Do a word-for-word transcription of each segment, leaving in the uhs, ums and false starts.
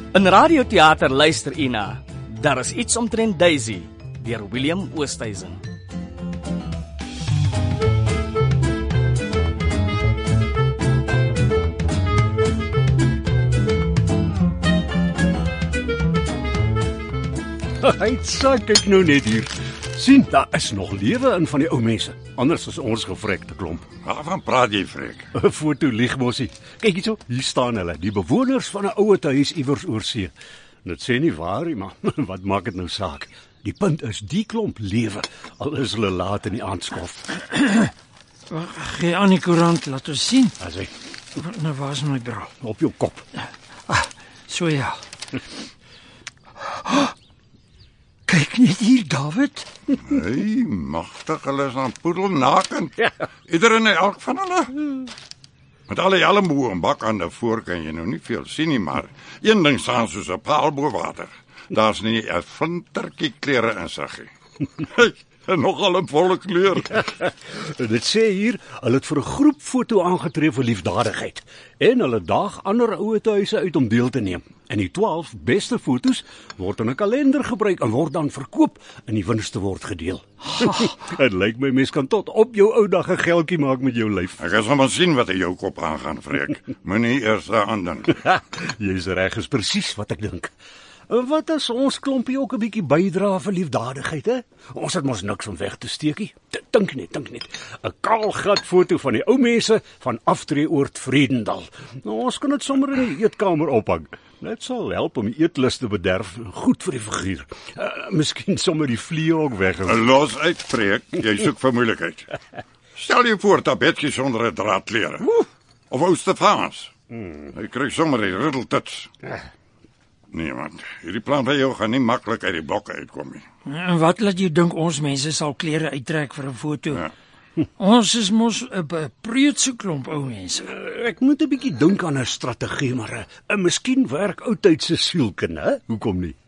In radioteater luister u na Daar is iets omtrent Daisy deur William Oosthuizen. Hy sê, kyk nou net hier. Sien, daar is nog lewe in van die ou mense. Anders is ons gevrekte klomp. Waarvan praat jy, Freek? 'n Foto lieg mosie. Kyk hierso, hier staan hulle, die bewoners van 'n ouer huis iewers oor see. Dit sê nie waar nie, maar wat maak dit nou saak? Die punt is, die klomp lewe, al is hulle laat in die aandskof. Gee aan die koerant, laat ons sien. As hy, Nou, waar is my bra? op jou kop. Ah, so ja. Kyk net hier, David. Hey, magtig, hulle is aan poedelnakend. Iedereen en elk van hulle. Met alle helmboe en bakhande voor kan jy nou nie veel sien nie, maar een ding staan soos 'n paal bo water. Daar's nie 'n flintertjie klere in siggie. En nogal 'n volle kleur. Dit sê hier, hulle het vir 'n groep foto aangetref vir liefdadigheid. En hulle daag ander ouer huise uit om deel te neem. En die twaalf beste foto's word in 'n kalender gebruik en word dan verkoop en die winste word gedeel. Dit lyk my mens kan tot op jou ou dag 'n geldjie maak met jou lyf. Ek kan sommer sien wat in jou kop aangaan, Freek. Moenie eers daaraan dink. Jy's reg, is presies wat ek dink. En wat as ons klompie ook 'n bietjie bydra vir liefdadigheid, hè? Ons het mos niks om weg te steek nie. Dink net, dink net. 'n Kaalglad foto van die ou mense van aftreeoord Vredendal. Nou, ons kan dit sommer in die eetkamer ophang. Dit sal help om die eetlus te bederf. Goed vir die figuur. Uh, miskien sommer die vliee ook weg. Los uit, Freek. Jy soek vir moeilikheid. Stel jy voor tabetjies onder 'n draadklere. Of ou Stefaans. Hy kry sommer die riddeltuts. Nee man, hierdie plan van jou gaan nie maklik uit die blokke uitkom nie. En wat laat jy dink ons mense sal klere uittrek vir 'n foto? Ja. Ons is mos 'n preutse klomp ou mense. Uh, ek moet 'n bietjie dink aan 'n strategie, maar 'n uh, miskien werk oudtydse sielkunde, hè? Hoekom nie?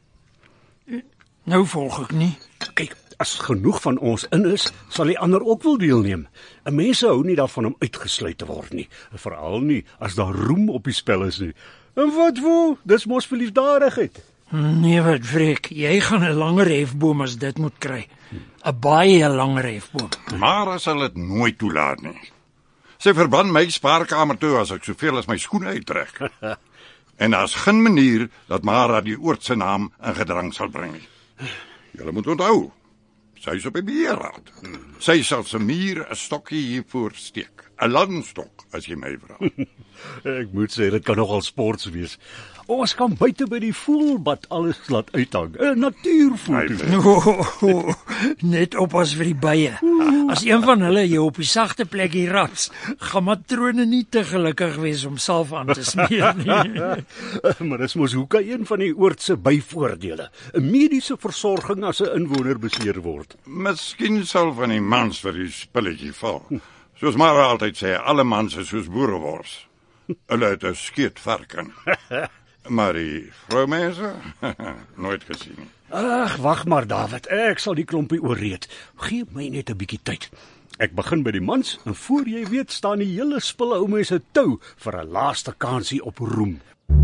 Nou volg ek nie. Kyk, as genoeg van ons in is, sal die ander ook wil deelneem. 'n Mense hou nie daarvan om uitgesluit te word nie, veral nie as daar roem op die spel is nie. En wat wou? Dis mos vir liefdadigheid. Nee, wat Freek, jy gaan 'n langer hefboom as dit moet kry. 'n Baie langer hefboom. Maar as hulle dit nooit toelaat nie. Sy verban my spaarkamer toe as ek soveel as my skoene uittrek. En daar's geen manier dat Mara die oord se naam in gedrang sal bring nie. Julle moet onthou, sy is op die beheerraad. Sy sal se muur 'n stokkie hiervoor steek. 'n Lang stok, as jy my vra. Ek moet sê, dit kan nogal sports wees. Ons kan buite by die voelbad alles laat uithang. 'n Natuurfoto. No, net oppas vir die bye. As een van hulle jou op die sagte plekkie rats, gaan matrone nie te gelukkig wees om salf aan te smeer nie. Maar dis mos hoeka een van die oord se byvoordele. 'n Mediese versorging as 'n inwoner beseer word. Miskien sal van die mans vir die spilletjie val. Soos Mara altyd sê, alle mans is soos boerewors. Hulle het 'n skeet varken. Maar die vroumense, nooit gesien nie. Ag, wag maar David, ek sal die klompie oorreed. Gee my net 'n bietjie tyd. Ek begin by die mans en voor jy weet staan die hele spille ou mense tou vir 'n laaste kansie op roem.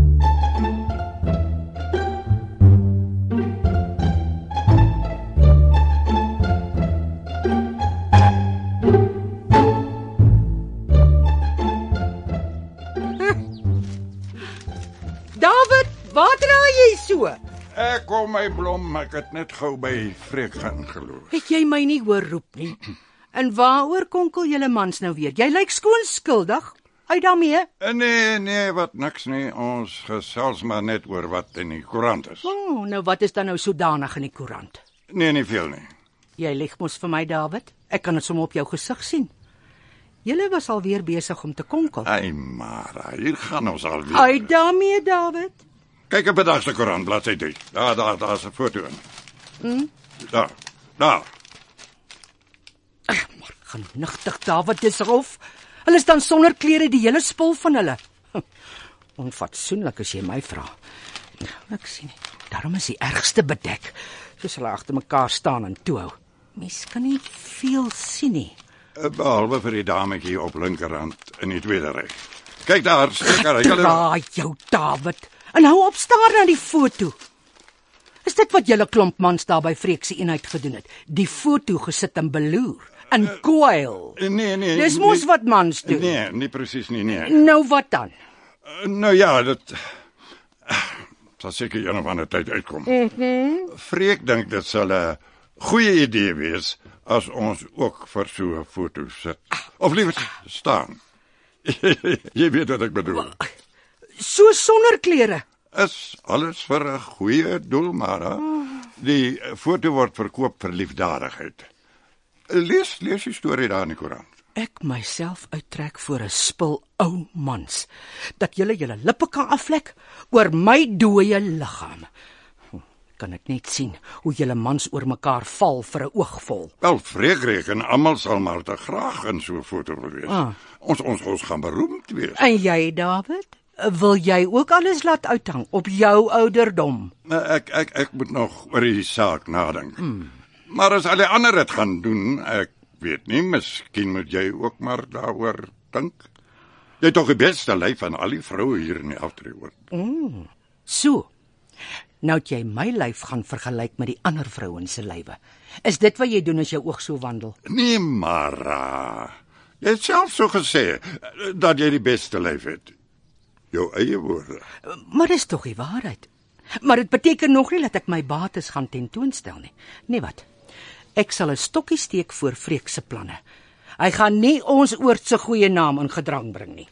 David, waar draai jy so? Ek kom my blom, ek het net gou by Freek gaan geloof. Het jy my nie hoor roep nie? En waaroor konkel julle mans nou weer? Jy lyk skoon skuldig. Uit daarmee. Nee, nee, wat niks nie. Ons gesels maar net oor wat in die koerant is. O, oh, nou wat is dan nou sodanig in die koerant? Nee, nie veel nie. Jy lieg mos vir my, David. Ek kan dit sommer op jou gesig sien. Julle was al weer besig om te konkel. Ai, Mara, hier gaan ons alweer. Uit daarmee, David. Kyk op vandag se koerant, bladsy drie. Daar, daar, daar's 'n foto in. Hm? Daar, daar. Ag, maar genigtig, David, dis rof. Hulle is dan sonder klere, die hele spul van hulle. Onfatsoenlik as jy my vra. Ek sien nie. Daarom is die ergste bedek, soos hulle agter mekaar staan en toehou. Mens kan nie veel sien nie. Behalwe vir die dametjie op linkerhand in die tweede ry. Kyk daar, seker, hy hulle Draai jou, David. En hou op staar na die foto. Is dit wat julle klomp mans daar by Freek se eenheid gedoen het? Die foto gesit en beloer, en kwyl. Nee, nee. Dis mos nee, wat mans doen. Nee, nie presies nie, nee. Nou wat dan? Uh, nou ja, dit sal seker een of ander tyd uitkom. Mm-hmm. Freek dink dit sal 'n goeie idee wees as ons ook vir so 'n foto sit. Of liewer staan. Jy weet wat ek bedoel. So sonder klere. Is alles vir 'n goeie doel, maar die foto word verkoop vir liefdadigheid. Lees, lees die storie daar in die koerant. Ek myself uittrek voor 'n spul ou mans, dat julle julle lippe kan aflek oor my dooie liggaam. Kan ek net sien hoe julle mans oor mekaar val vir 'n oogvol. Wel, Freek reken almal sal maar te graag in so 'n foto wil wees. Ah. Ons ons ons gaan beroemd wees. En jy, David? Wil jy ook alles laat uithang op jou ouderdom? Ek ek ek moet nog oor die saak nadink. Hmm. Maar as al die ander dit gaan doen, ek weet nie, miskien moet jy ook maar daaroor dink. Jy het tog die beste lyf van al die vroue hier in die Afdriehoek. Mm. So. Nou het jy my lyf gaan vergelyk met die ander vrouens se lywe. Is dit wat jy doen as jou oog so wandel? Nee, Mara. Jy het self so gesê dat jy die beste lyf het. Jou eie woorde. Maar dis tog die waarheid. Maar dit beteken nog nie dat ek my bates gaan tentoonstel nie. Nee wat? Ek sal 'n stokkie steek voor Freek se planne. Hy gaan nie ons oord se goeie naam in gedrang bring nie.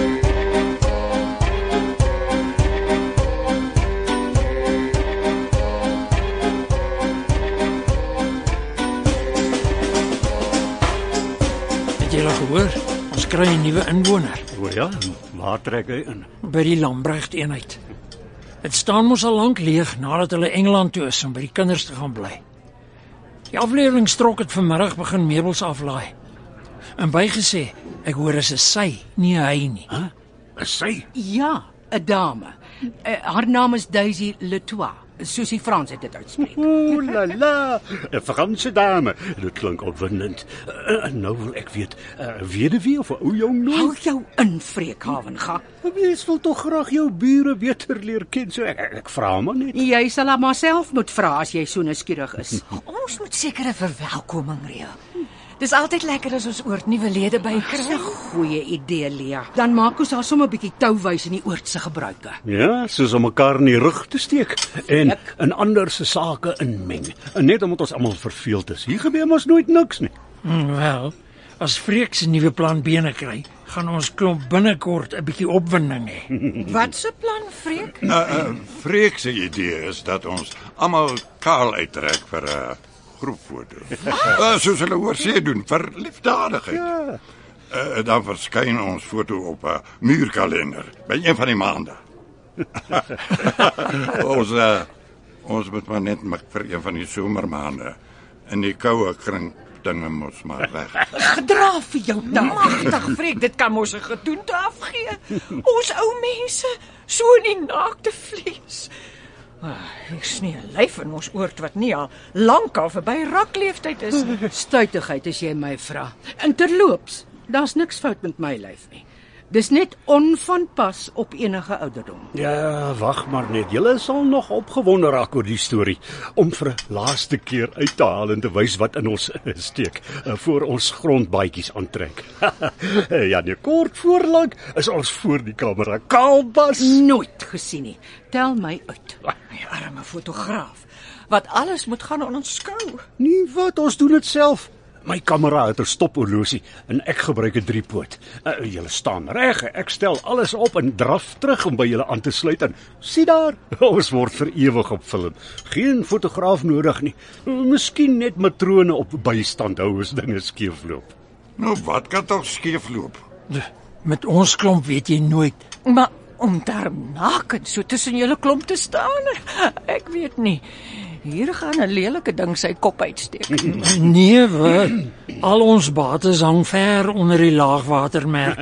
Het jy al gehoor? Ons kry 'n nuwe inwoner O ja, waar trek hy in? by die Lambrecht eenheid. Dit staan mos al lank leeg nadat hulle Engeland toe is om by die kinders te gaan bly. Die afleweringstrok het vanmiddag begin meubels aflaai. En bygesê, ek hoor is 'n sy, nie 'n hy nie. Hæ? Is sy? Ja, 'n dame. Uh, haar naam is Daisy Letois, soos die Frans dit uitspreek. Ooh la la, 'n Franse dame. Dit klink opwindend. Uh, en nou wil ek weet, 'n uh, weduwee of 'n ou jong Hou nou? jou in, Freekhaven, ga. Mens wil tog graag jou bure beter leer ken, so ek, ek, ek vra maar net. Jy sal haar maar self moet vra as jy so nuuskierig is. Ons moet sekere verwelkoming reël. Dis altyd lekker as ons oord nuwe lede by kry. Goeie idee, Lia. Dan maak ons haar sommer 'n bietjie touwys in die oordse gebruike. Ja, soos om mekaar in die rug te steek en in ander se sake inmeng. En net omdat ons almal verveeld is. Hier gebeur mos nooit niks nie. Hmm, wel, as Freek se nuwe plan bene kry, gaan ons klomp binnekort 'n bietjie opwinding hê. Wat se plan, Freek? Uh, uh, Freek se idee is dat ons almal kaal uittrek vir 'n uh, groepfoto. Uh, soos hulle oor see doen vir liefdadigheid. Ja. Uh, dan verskyn ons foto op 'n uh, muurkalender by een van die maande. ons uh, ons moet maar net mik vir een van die somermaande. In die koue kring dinge mos maar weg. Gedra vir jou taal. Magtig, Freek, dit kan mos 'n gedoente afgee. Ons ou mense, so in die naakte vlees. Ah, ek sien 'n lyf in ons oord wat nie al lankal verby rakleeftyd is nie. Stuitigheid as jy my vra. En terloops, daar's niks fout met my lyf nie. Dis net onvanpas op enige ouderdom. Ja, wag maar net. Julle sal nog opgewonde raak oor die storie om vir 'n laaste keer uit te haal en te wys wat in ons steek uh, voor ons grondbaadjies aantrek. Ja, nee, kort voorlank is ons voor die kamera kaalbas. Nooit gesien nie. Tel my uit. My arme fotograaf, wat alles moet gaan onskou. Nee, wat, ons doen dit self. My kamera het 'n stophorlosie en ek gebruik 'n driepoot. Uh, julle staan reg, ek stel alles op en draf terug om by julle aan te sluit en sien daar, ons word vir ewig op film. Geen fotograaf nodig nie. Miskien net matrone op bystand hou as dinge skeefloop. Nou, wat kan toch skeefloop? Met ons klomp weet jy nooit. Maar om daar nakend so tussen julle klomp te staan, ek weet nie. Hier gaan 'n lelike ding sy kop uitsteek. Nee, wat? Al ons bates hang ver onder die laagwatermerk.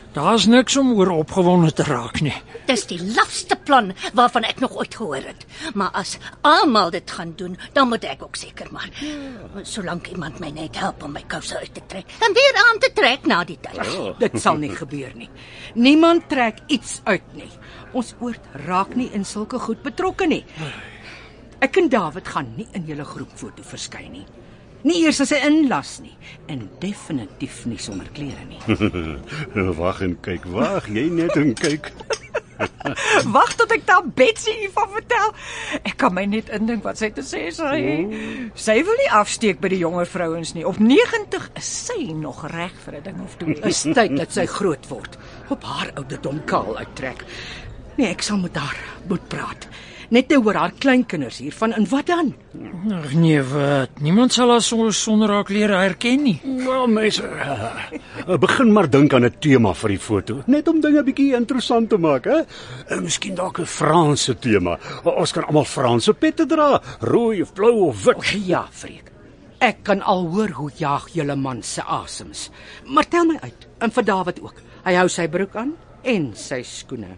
Daar's niks om oor opgewonde te raak nie. Dis die lafste plan waarvan ek nog ooit gehoor het. Maar as almal dit gaan doen, dan moet ek ook seker maar. Solank iemand my net help om my kouse uit te trek en weer aan te trek na die tyd. Oh. Dit sal nie gebeur nie. Niemand trek iets uit nie. Ons oord raak nie in sulke goed betrokke nie. Ek en David gaan nie in julle groepfoto verskyn nie. Nie eers as 'n inlas nie en definitief nie sonder klere nie. Wag en kyk, wag, jy net en kyk. Wag tot ek daar Betsy hiervan vertel. Ek kan my net indink wat sy te sê sal hê. Oh. Sy wil nie afsteek by die jonger vrouens nie. Op negentig is sy nog reg vir 'n ding of twee. Is tyd dat sy groot word. Op haar ouderdom kaal uittrek. Nee, ek sal met haar moet praat. Net nou oor haar kleinkinders hiervan en wat dan? Ag nee, wat? Niemand sal haar sonder sonder haar klere herken nie. Wel mense, uh, begin maar dink aan 'n tema vir die foto, net om dinge bietjie interessant te maak, hè? Uh, miskien dalk 'n Franse tema. Ons kan almal Franse pette dra, rooi of blou of wit. Oh, ja, Freek. Ek kan al hoor hoe jaag julle man se asems. Maar tel my uit, en vir David ook. Hy hou sy broek aan en sy skoene.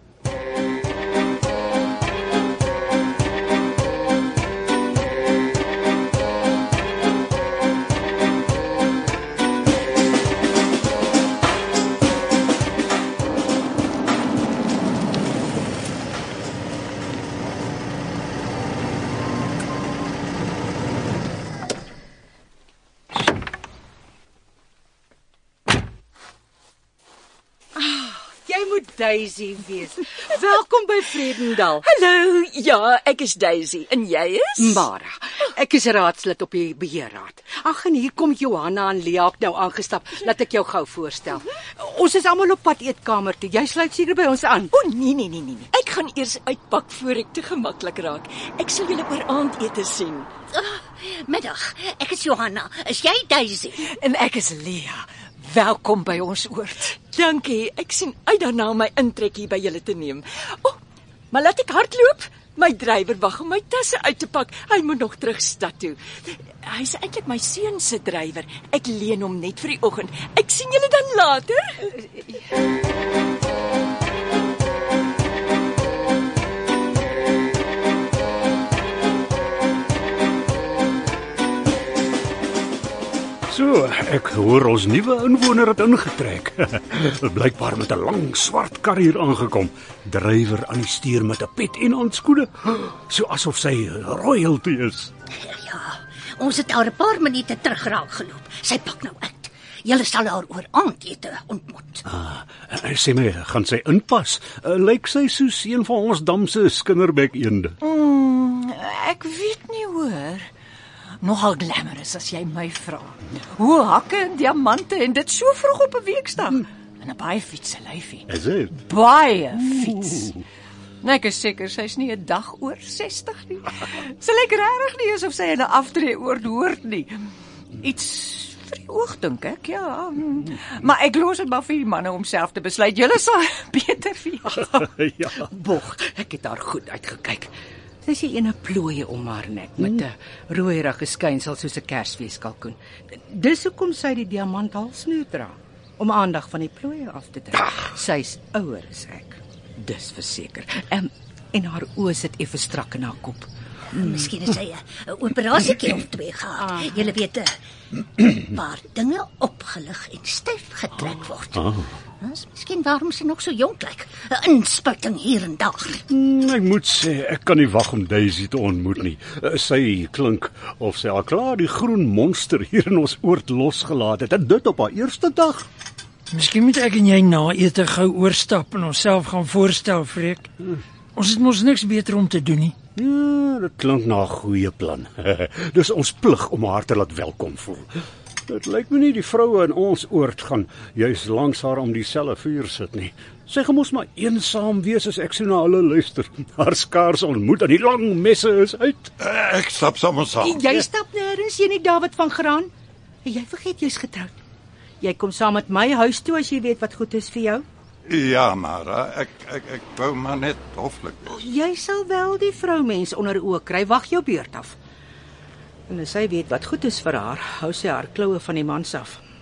Daisy wees. Welkom by Vredendal. Hallo, ja, ek is Daisy en jy is? Mara. Ek is raadslid op die beheerraad. Ag, en hier kom Johanna en Lia ook nou aangestap. Laat ek jou gou voorstel. Ons is almal op pad eetkamer toe. Jy sluit seker by ons aan. O oh, nee nee nee nee. Ek gaan eers uitpak voor ek te gemaklik raak. Ek sal julle oor aandete sien. Uh, middag. Ek is Johanna. Is jy Daisy? En ek is Lia. Welkom by ons oord. Dankie. Ek sien uit daarna om my intrek hier by julle te neem. O, oh, maar laat ek hardloop. My drywer wag om my tasse uit te pak. Hy moet nog terug stad toe. Hy's eintlik my seun se drywer. Ek leen hom net vir die oggend. Ek sien julle dan later. So, ek hoor ons nuwe inwoner het ingetrek. Blykbaar met 'n lang swart kar hier aangekom. Drywer aan die stuur met 'n pet en handskoene, so asof sy royalty is. Ja, ons het haar 'n paar minute terug raak geloop. Sy pak nou uit. Julle sal haar oor aandete ontmoet. Ah, sê my, gaan sy inpas? Uh, Lyk sy soos een van ons damse skinnerbek eende? Mm, ek weet nie hoor. Nogal glamorous as jy my vra. Hoe hakke en diamante en dit so vroeg op 'n weekdag. En 'n baie fietsse lyfie. Is dit? Baie fiets. Nee, ek is seker sy's nie 'n dag oor sestig nie. Sy lyk regtig nie asof sy 'n aftree oorhoort nie. Iets vir die oog dink ek, ja. Maar ek los dit maar vir die manne om self te besluit. Julle sal beter weet. Ja. Bog, ek het haar goed uitgekyk. Sy sê ene plooie om haar nek met 'n mm. rooierige skynsel soos 'n Kersfeeskalkoen. Dis hoekom sy die diamant halsnoer dra, om aandag van die plooie af te trek. Sy's ouer as ek. Dis verseker. En, en haar oë sit effe strak in haar kop. Hmm. Miskien het sy 'n operasietjie of twee gehad. Ah. Julle weet, waar dinge opgelig en styf getrek word. Ah. Dis miskien waarom sy nog so jonk lyk. 'n Inspuiting hier en daar. Mm, ek moet sê, ek kan nie wag om Daisy te ontmoet nie. Sy klink of sy al klaar die groen monster hier in ons oord losgelaat het. En dit op haar eerste dag. Miskien moet ek en jy na ete gou oorstap en onsself gaan voorstel, Freek. Ons het mos niks beter om te doen nie. Ja, dit klink na 'n goeie plan. Dis ons plig om haar te laat welkom voel. Dit lyk my nie die vroue in ons oord gaan juis langs haar om dieselfde vuur sit nie. Sy gaan mos maar eensaam wees as ek so na hulle luister. Haar skaars ontmoet en die lang messe is uit. Ek stap saam saam. Jy stap nêrens, jy nie David van Graan. Jy vergeet jy's getroud. Jy kom saam met my huis toe as jy weet wat goed is vir jou. Ja, maar ek ek ek wou maar net hoflik wees. Jy sal wel die vroumens onder oë kry, wag jou beurt af. En as sy weet wat goed is vir haar, hou sy haar kloue van die mans af.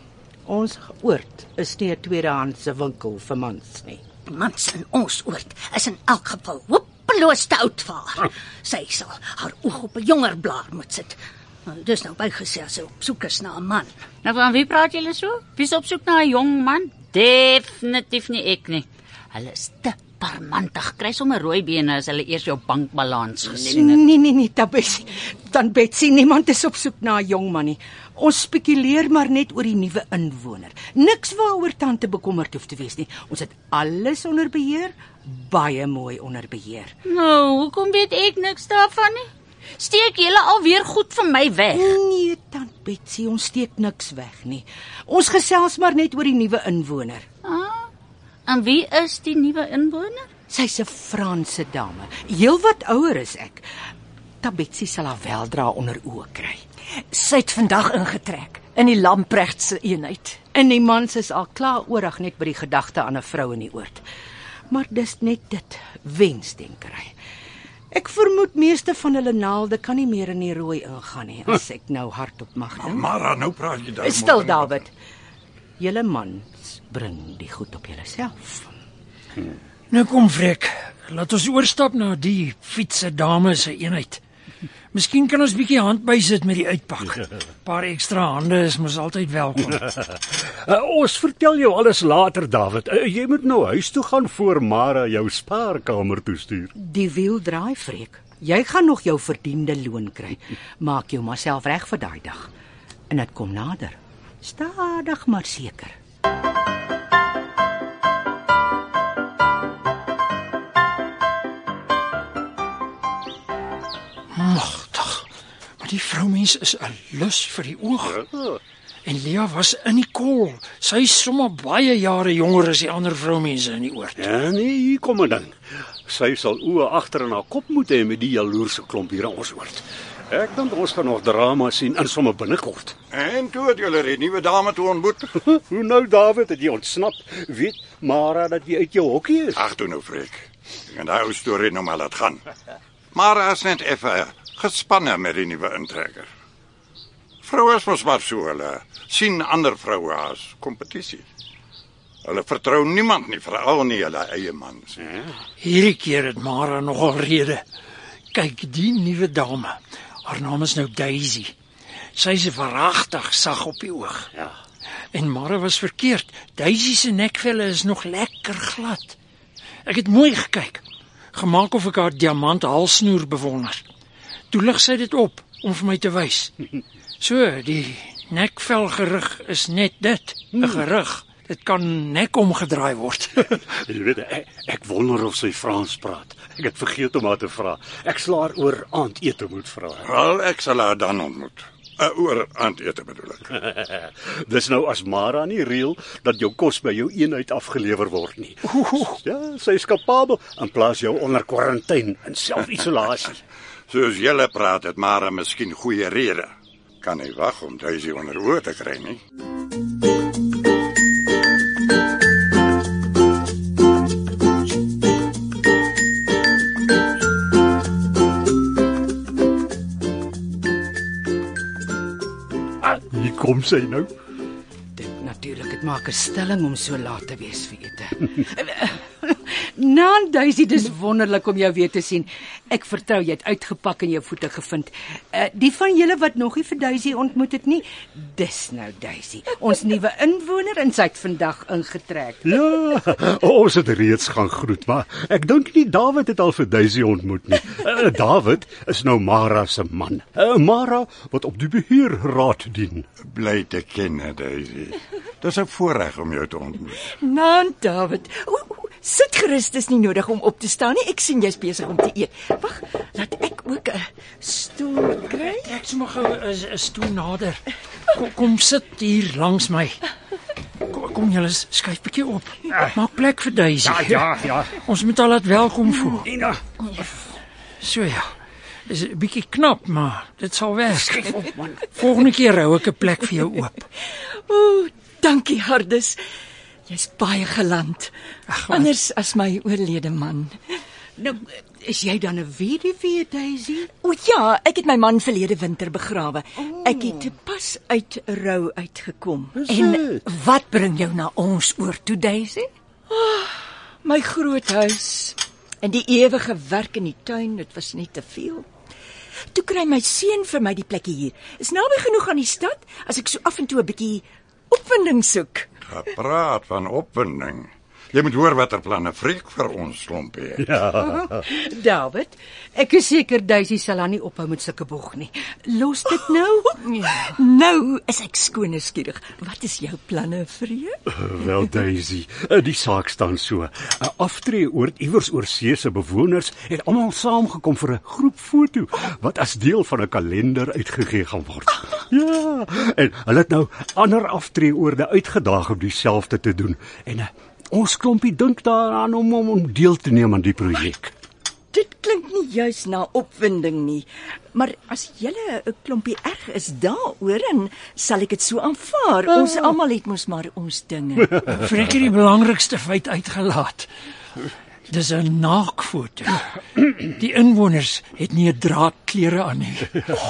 Ons oord is nie 'n tweedehandse winkel vir mans nie. Mans in ons oord is in elk geval hopeloos te oud vir haar. Sy sal haar oog op 'n jonger blaar moet sit. Nou, dis nou bygesê as sy op soek is na 'n man. Nou van wie praat julle so? Wie is op soek na 'n jong man? Definitief nie ek nie. Hulle is te parmantig. Kry sommer rooi bene as hulle eers jou bankbalans gesien het. Nee, nee, nee, Tabessie. Dan Betsy, niemand is op soek na 'n jong man nie. Ons spekuleer maar net oor die nuwe inwoner. Niks waaroor tante bekommerd hoef te wees nie. Ons het alles onder beheer, baie mooi onder beheer. Nou, hoekom weet ek niks daarvan nie? Steek julle alweer goed van my weg? Nee, tant Betsy, ons steek niks weg nie. Ons gesels maar net oor die nuwe inwoner. Ah, en wie is die nuwe inwoner? Sy's 'n Franse dame, heelwat ouer as ek. Tabetsie sal haar weldra onder oë kry. Sy het vandag ingetrek in die Lamprechtse eenheid. En die mans is al klaar oorig net by die gedagte aan 'n vrou in die oord. Maar dis net dit, wensdenkery. Ek vermoed meeste van hulle naalde kan nie meer in die rooi ingaan nie, as ek nou hardop mag dink. Maar nou praat jy daar. Stil, David. Julle mans bring die goed op julleself. Hmm. Nou kom Frek, laat ons oorstap na die fietsse dame se eenheid. Miskien kan ons bietjie hand bysit met die uitpak. 'n Paar ekstra hande is mos altyd welkom. uh, ons vertel jou alles later, David. Uh, jy moet nou huis toe gaan voor Mara jou spaarkamer toe stuur. Die wiel draai, Freek. Jy gaan nog jou verdiende loon kry. Maak jou maar self reg vir daai dag. En dit kom nader. Stadig maar seker. Magtig. Maar die vroumens is 'n lus vir die oog. En Lea was in die kool. Sy is sommer baie jare jonger as die ander vroumense in die oord. Ja, nee, hier kom 'n ding. Sy sal oë agter in haar kop moet hê met die jaloerse klomp hier in ons oord. Ek dink ons gaan nog drama sien in sommer binnekort. En toe het julle die nuwe dame toe ontmoet. Hoe nou, David, het jy ontsnap? Weet Mara dat jy uit jou hokkie is? Ag toe nou, Freek. Ek gaan daai ou storie nou maar laat gaan. Mara is net effe gespanne met die nuwe intrekker. Vroue is mos maar so, hulle sien ander vroue as kompetisie. Hulle vertrou niemand nie, veral nie hulle eie mans. Ja. Hierdie keer het Mara nogal rede. Kyk, die nuwe dame. Haar naam is nou Daisy. Sy is verragtig sag op die oog. Ja. En Mara was verkeerd. Daisy se nekvelle is nog lekker glad. Ek het mooi gekyk. Gemaak of ek haar diamant halsnoer bewonder. Toe lig sy dit op om vir my te wys. So, die nekvelgerug is net dit, 'n gerug. Dit kan nek omgedraai word. Jy weet, ek, ek wonder of sy Frans praat. Ek het vergeet om haar te vra. Ek sal haar oor aandete moet vra. Wel, ek sal haar dan ontmoet. Uh, oor aandete bedoel ek. Dis nou as Mara nie reël dat jou kos by jou eenheid afgelewer word nie. Ja, sy is kapabel en plaas jou onder kwarantyne en selfisolasie. Soos julle praat, het Mara miskien goeie rede. Kan nie wag om Daisy onder oë te kry nie. Hier kom sy nou. Dit natuurlik, dit maak 'n stelling om so laat te wees vir ete. Naan Daisy, dis wonderlik om jou weer te sien. Ek vertrou jy het uitgepak en jou voete gevind. Uh, die van julle wat nog nie vir Daisy ontmoet het nie, dis nou Daisy, ons nuwe inwoner en sy het vandag ingetrek. Ja, ons het reeds gaan groet, maar ek dink nie David het al vir Daisy ontmoet nie. Uh, David is nou Mara se man. Uh, Mara wat op die beheerraad dien. Bly te ken, Daisy. Dis 'n voorreg om jou te ontmoet. Nou, David, o, o, sit gerus, dis nie nodig om op te staan nie. Ek sien jy's besig om te eet. Wag, laat ek ook 'n stoel kry. Trek sommer gou 'n stoel nader. Kom, kom sit hier langs my. Kom, kom julle skuif bietjie op. Maak plek vir Daisy. Ja, ja, ja. Ons moet haar laat welkom voel. Nina. So ja. Dis 'n bietjie knap, maar dit sal werk. Volgende keer hou ek 'n plek vir jou oop. O, dankie Hardus. Jy's baie geland. Ach, anders as my oorlede man. Nou, Is jy dan 'n weduwee, Daisy? O ja, ek het my man verlede winter begrawe. Oh. Ek het pas uit rou uitgekom. En wat bring jou na ons oor toe, Daisy? Oh, my groot huis en die ewige werk in die tuin, dit was net te veel. Toe kry my seun vir my die plekkie hier. Is naby genoeg aan die stad as ek so af en toe 'n bietjie opwinding soek. Gepraat van opwinding. Jy moet hoor watter planne Freek vir ons klompie het. Ja. David, ek is seker Daisy sal haar nie ophou met sulke bog nie. Los dit nou. Ja. Nou is ek skoon nuuskierig. Wat is jou planne, Freek? Wel Daisy, die saak staan so. 'n Aftreeoord iewers oor see se bewoners het almal saamgekom vir 'n groepfoto wat as deel van 'n kalender uitgegee gaan word. Ja, en hulle het nou ander aftreeoorde uitgedaag om dieselfde te doen. En uh, ons klompie dink daaraan om, om om deel te neem aan die projek. Dit klink nie juis na opwinding nie, maar as julle 'n klompie erg is daaroor, en sal ek dit so aanvaar. Oh. Ons almal het mos maar ons dinge. Freek het die belangrikste feit uitgelaat. Dis 'n naakfoto. Die inwoners het nie 'n draad klere aan nie.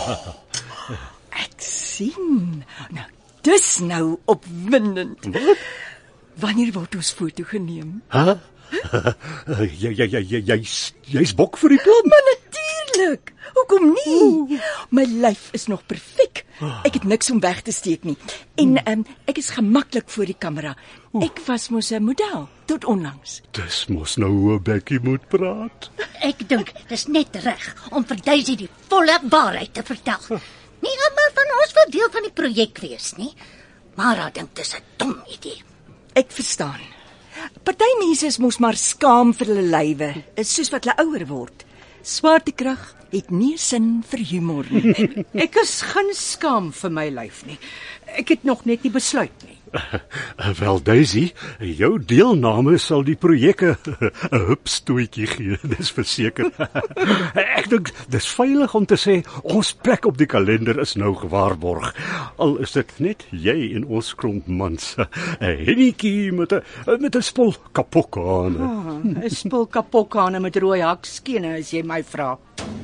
Ek sien. Nou, dis nou opwindend. Wat? Wanneer word ons foto geneem? Hæ? Huh? Jy jy jy jy's jy's bok vir die plan. Maar natuurlik. Hoekom nie? My lyf is nog perfek. Ek het niks om weg te steek nie. En um, ek is gemaklik voor die kamera. Ek was mos 'n model tot onlangs. Dis mos nou hoe Bekkie moet praat. Ek dink dis net reg om vir Daisy die volle waarheid te vertel. Nie almal van ons wil deel van die projek wees nie. Mara dink dis 'n dom idee. Ek verstaan. Party mense is mos maar skaam vir hulle lywe, soos wat hulle ouer word. Swaartekrag het nie sin vir humor nie. Ek, ek is geen skaam vir my lyf nie. Ek het nog net nie besluit nie. Wel Daisy, jou deelname sal die projek 'n hupstootjie gee, dis verseker. Ek dink dis veilig om te sê ons plek op die kalender is nou gewaarborg. Al is dit net jy en ons klomp mans. 'n Hennetjie met 'n met 'n spul kapokkane. Oh, 'n spul kapokkane met rooi hakskene as jy my vra.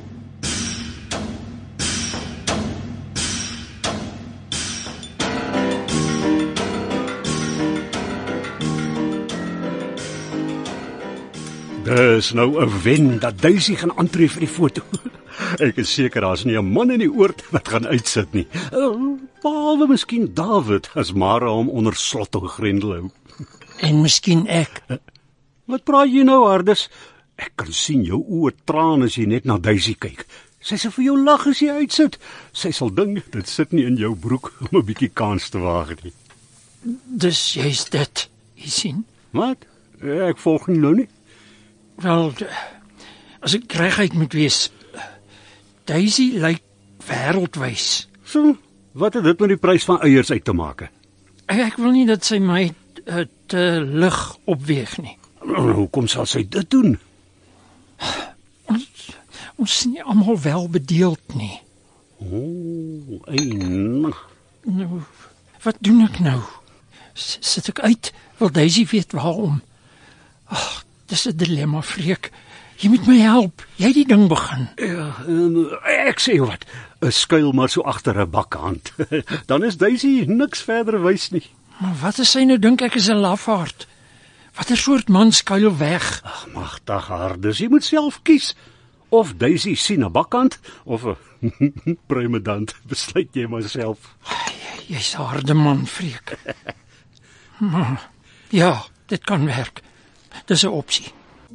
Dis nou 'n wen dat Daisy gaan aantree vir die foto. Ek is seker daar's nie 'n man in die oord wat gaan uitsit nie. Behalwe miskien David as Mara hom onder slot en grendel hou. En miskien ek. Wat praat jy nou, Hardes? Ek kan sien jou oë traan as jy net na Daisy kyk. Sy sal vir jou lag as jy uitsit. Sy sal dink dit sit nie in jou broek om 'n bietjie kans te waag nie. Dis jy's dit. Jy sien? Wat? Ek volg nie nou nie. Wel, as ek reguit moet wees, Daisy lyk wêreldwys. So, wat het dit met die prys van eiers uit te maak? Ek, ek wil nie dat sy my uh, te lig opweeg nie. Nou, hoekom sal sy dit doen? Ons, ons is nie almal wel bedeeld nie. O, een. Nou, wat doen ek nou? S sit ek uit? Wil Daisy weet waarom? Ag, dis 'n dilemma, Freek. Jy moet my help. Jy het die ding begin. Ja, ek sê wat, skuil maar so agter 'n bakhand. Dan is Daisy niks verder wys nie. Maar wat as sy nou dink ek is 'n lafaard? Watter soort man skuil weg? Ag, magtig Hardes, jy moet self kies. Of Daisy sien 'n bakhand of 'n pruimedant. Besluit jy maar self. Jy's 'n harde man, Freek. Maar, ja, dit kan werk. Dis 'n opsie.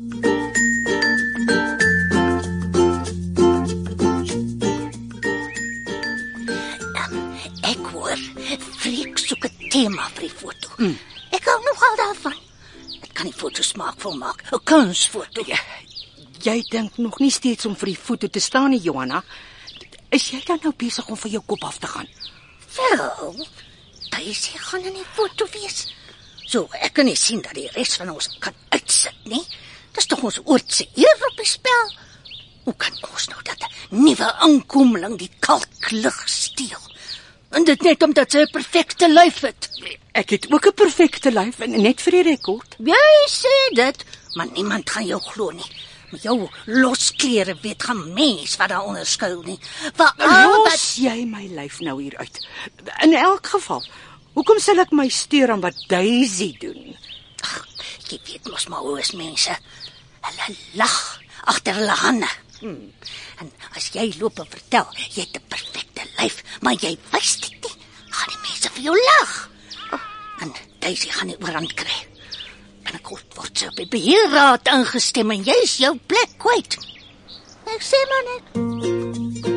Um, ek hoor Freek soek 'n tema vir die foto. Mm. Ek hou nogal daarvan. Dit kan die foto smaakvol maak. 'n Kunsfoto. Ja, jy dink nog nie steeds om vir die foto te staan nie, Johanna. Is jy dan nou besig om van jou kop af te gaan? Wel, Daisy gaan in die foto wees. So, ek kan nie sien dat die res van ons kan uitsit nie. Dis tog ons oordse eer op die spel. Hoe kan ons nou dat 'n nuwe inkomeling die kalklig steel? En dit net omdat sy 'n perfekte lyf het. Ek het ook 'n perfekte lyf en net vir die rekord. Jy sê dit, maar niemand gaan jou glo nie. Jou losklere weet gaan mens wat daar onder skuil nie. Veral Los wat jy my lyf nou hier uit. In elk geval, hoekom sal ek my steur aan wat Daisy doen? jy weet mos maar hoe is mense. Hulle lag agter hulle hande. Hmm. En as jy loop en vertel, jy het 'n perfekte lyf, maar jy wys dit nie, gaan die mense vir jou lag. En Daisy gaan nie oorhand kry. Binnekort word sy op die beheerraad ingestem en jy is jou plek kwyt. Ek sê maar net.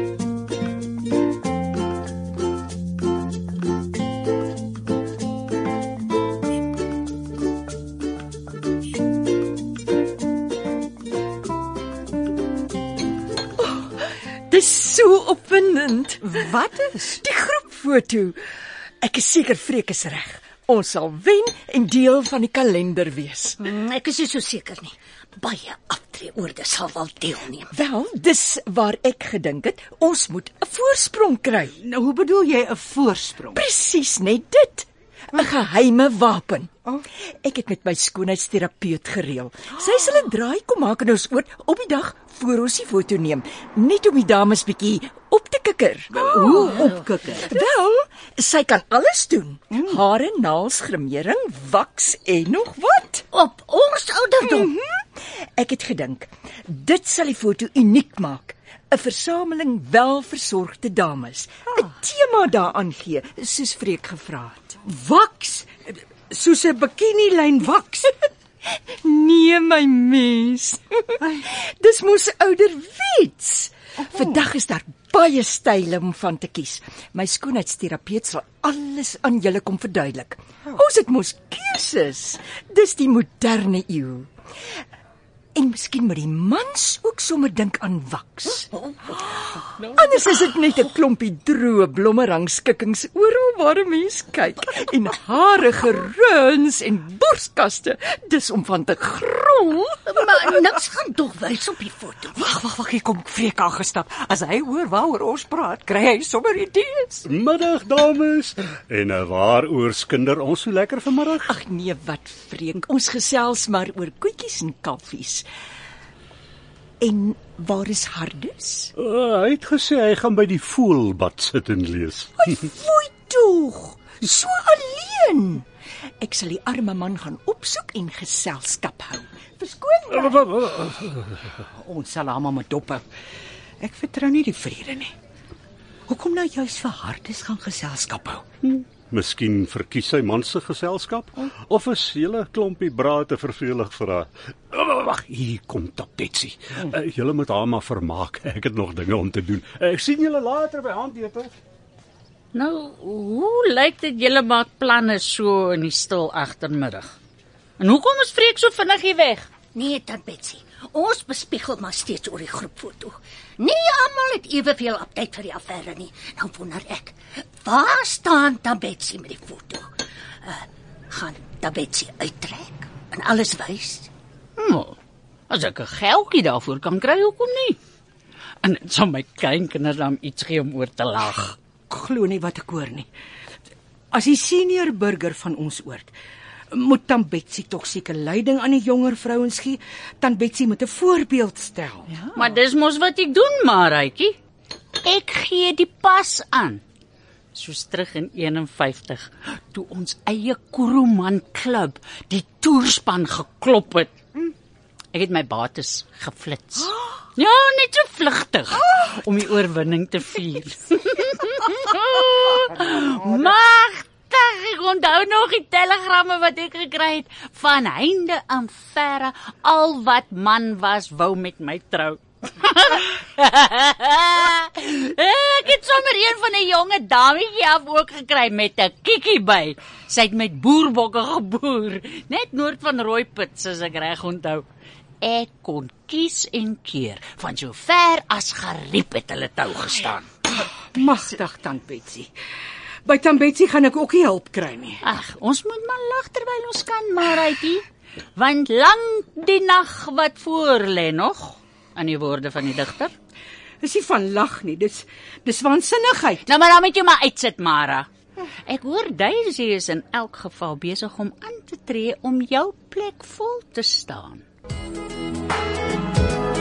Dis so opwindend. Wat is? Die groepfoto. Ek is seker Freek is reg. Ons sal wen en deel van die kalender wees. Hmm, ek is nie so seker nie. Baie aftreeoorde sal wel deelneem. Wel, dis waar ek gedink het, ons moet 'n voorsprong kry. Nou, hoe bedoel jy 'n voorsprong? Presies net dit. 'n Geheime wapen. Ek het met my skoonheidsterapeut gereël. Sy sal 'n draai kom maak in ons oord op die dag voor ons die foto neem, net om die dames bietjie op te kikker. Hoe opkikker? Wel, sy kan alles doen. Hare, naels, grimering, waks en nog wat. Op ons ouderdom. Mm-hmm. Ek het gedink, dit sal die foto uniek maak. 'n Versameling welversorgde dames. 'n Tema daaraan gee, soos Freek gevra het. Waks, soos 'n bikinilyn waks. Nee, my mens. Dis mos ouderwets. Vandag is daar baie style om van te kies. My skoonheidsterapeut sal alles aan julle kom verduidelik. Ons het mos keuses. Dis die moderne eeu. En miskien moet die mans ook sommer dink aan waks. Anders is dit net 'n klompie droë blommerangskikkings oral waar 'n mens kyk. En hare geruns en borskaste. Dis om van te grol. Maar niks gaan tog wys op die foto. Wag, wag, wag, hier kom Freek aangestap. As hy hoor waaroor ons praat, kry hy sommer idees. Middag dames. En uh, waaroor skinder ons so lekker vanmiddag? Ag nee, wat Freek. Ons gesels maar oor koetjies en kalfies. En waar is Hardus? Uh, hy het gesê hy gaan by die voelbad sit en lees. Foei tog, so alleen. Ek sal die arme man gaan opsoek en geselskap hou. Verskoon my. Ons sal almal met dop hou. Ek vertrou nie die vrede nie. Hoekom nou juist vir Hardus gaan geselskap hou? Hm. Miskien verkies sy man se geselskap, of is hele klompie braai te vervelig vir haar. Wag, hier kom Betsy. Uh, julle moet haar maar vermaak. Ek het nog dinge om te doen. Ek sien julle later by aandete. Nou, hoe lyk dit julle maak planne so in die stil agtermiddag? En hoekom is Freek so vinnig hier weg? Nee, tant Betsy. Ons bespiegel maar steeds oor die groepfoto. Nie almal het eweveel aptyd vir die affære nie. Nou wonder ek, waar staan tant Betsy met die foto? Uh, gaan tant Betsy uittrek en alles wys? Nou, as ek 'n geldjie daarvoor kan kry, hoekom nie? En dit sal my kleinkinders dan iets gee om oor te lag. Glo nie wat ek hoor nie. As die senior burger van ons oord, moet tant Betsy tog seker leiding aan die jonger vrouens gee. Tant Betsy moet 'n voorbeeld stel. Ja. Maar dis mos wat ek doen, Maratjie. Ek gee die pas aan. Soos terug in een en vyftig, toe ons eie Kuruman klub die toerspan geklop het. Ek het my bates geflits. Ja, net so vlugtig, om die oorwinning te vier. Magtig, ek onthou nog die telegramme wat ek gekry het, van heinde en verre, al wat man was, wou met my trou. Ek het sommer een van die jonge dametjie af ook gekry met 'n kiekie by. Sy het met boerbokke geboer, net noord van Rooiput, as ek reg onthou. Ek kon kies en keer, van so ver as geriep het hulle tou gestaan. Magtig tant Betsy. By tant Betsy gaan ek ook nie hulp kry nie. Ag, ons moet maar lag terwyl ons kan, Maratjie. Want lang die nag wat voor lê nog, aan die woorde van die digter. Dis nie van lag nie, dis dis waansinnigheid. Nou maar dan moet jy maar uitsit, Mara. Ek hoor Daisy is in elk geval besig om aan te tree om jou plek vol te staan.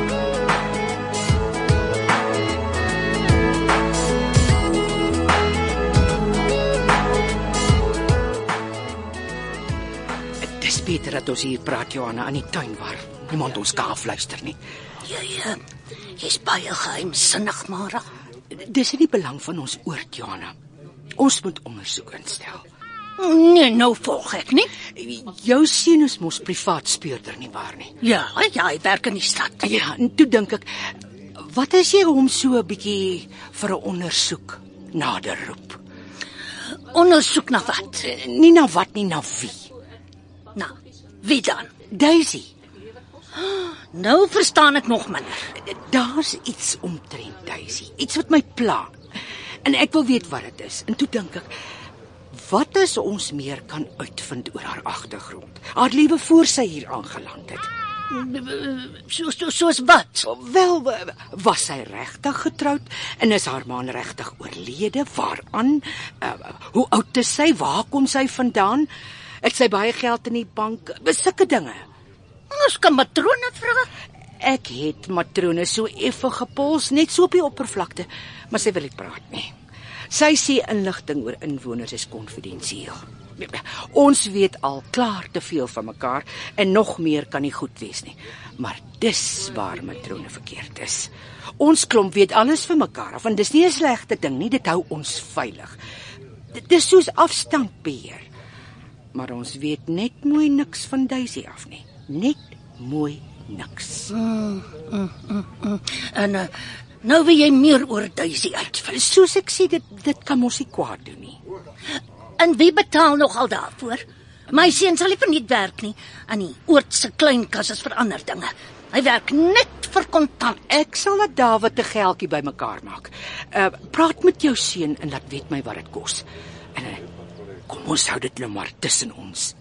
beter dat ons hier praat, Johanna, in die tuin waar niemand ons kan afluister nie. Jy, uh, jy's baie geheimsinnig, Mara. Dis in die belang van ons oord, Johanna. Ons moet ondersoek instel. Nee, nou volg ek nie. Jou seun is mos privaat speurder nie waar nie? Ja, ja, hy werk in die stad. Ja, en toe dink ek, wat as jy hom so 'n bietjie vir 'n ondersoek nader roep? Ondersoek na wat? Nie na wat nie, na wie? Nou, wie dan? Daisy. Nou verstaan ek nog minder. Daar's iets omtrent Daisy, iets wat my pla. En ek wil weet wat dit is. En toe dink ek, wat as ons meer kan uitvind oor haar agtergrond? Haar lewe voor sy hier aangeland het. So, so, soos wat? Wel, was sy regtig getroud en is haar man regtig oorlede? Waaraan? Uh, hoe oud is sy? Waar kom sy vandaan? Het sy baie geld in die bank? Sulke dinge. Ons kan matrone vra. Ek het matrone so effe gepols, net so op die oppervlakte, maar sy wil nie praat nie. Sy sê inligting oor inwoners is konfidensieel. Ons weet al klaar te veel van mekaar en nog meer kan nie goed wees nie. Maar dis waar matrone verkeerd is. Ons klomp weet alles van mekaar af en dis nie 'n slegte ding nie, dit hou ons veilig. Dis soos afstandbeheer. Maar ons weet net mooi niks van Daisy af nie. Net mooi niks. Mm, mm, mm, mm. En uh, nou wil jy meer oor Daisy uitvind. Soos ek sê, dit, dit kan mos nie kwaad doen nie. En wie betaal nogal daarvoor? My seun sal nie verniet werk nie. En die oord se klein kas is vir ander dinge. Hy werk net vir kontant. Ek sal dat Dawid 'n geldjie bymekaar maak. Uh, praat met jou seun en laat weet my wat dit kos. En uh, kom ons hou dit nou maar tussen ons.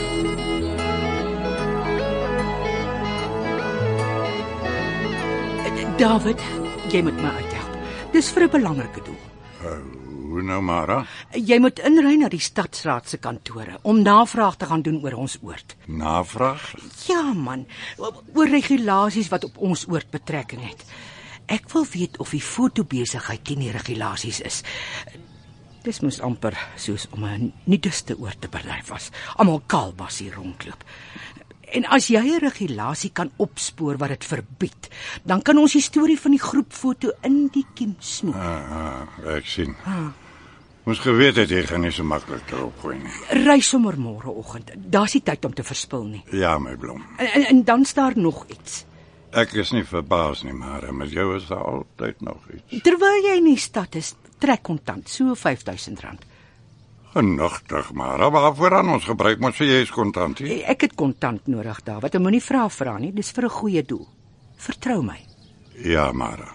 David, jy moet my uithelp. Dis vir 'n belangrike doel. Uh, hoe nou, Mara? Jy moet inry na die stadsraad se kantore om navraag te gaan doen oor ons oord. Navraag? Ja man, oor regulasies wat op ons oord betrekking het. Ek wil weet of die fotobesigheid teen die regulasies is. Dis mos amper soos om 'n nudiste oord te beleef was. Almal kalbas hier rondloop. En as jy 'n regulasie kan opspoor wat dit verbied, dan kan ons die storie van die groepfoto in die kiem snoep. Ah, ah, ek sien. Ah. Ons geweet het jy gaan nie so maklik daarop gooi nie. Ry sommer môreoggend. Daar's nie tyd om te verspil nie. Ja, my blom. En, en, en dan is daar nog iets. Ek is nie verbaas nie, maar met jou is daar altyd nog iets. Terwyl jy in die stad is, trek kontant, so vyf duisend rand. Genigtig, maar waarvoor aan ons gebruik moet sy jy is kontant hier? Ek het kontant nodig, David. Ek moenie vra vra nie, dis vir 'n goeie doel. Vertrou my. Ja, Mara.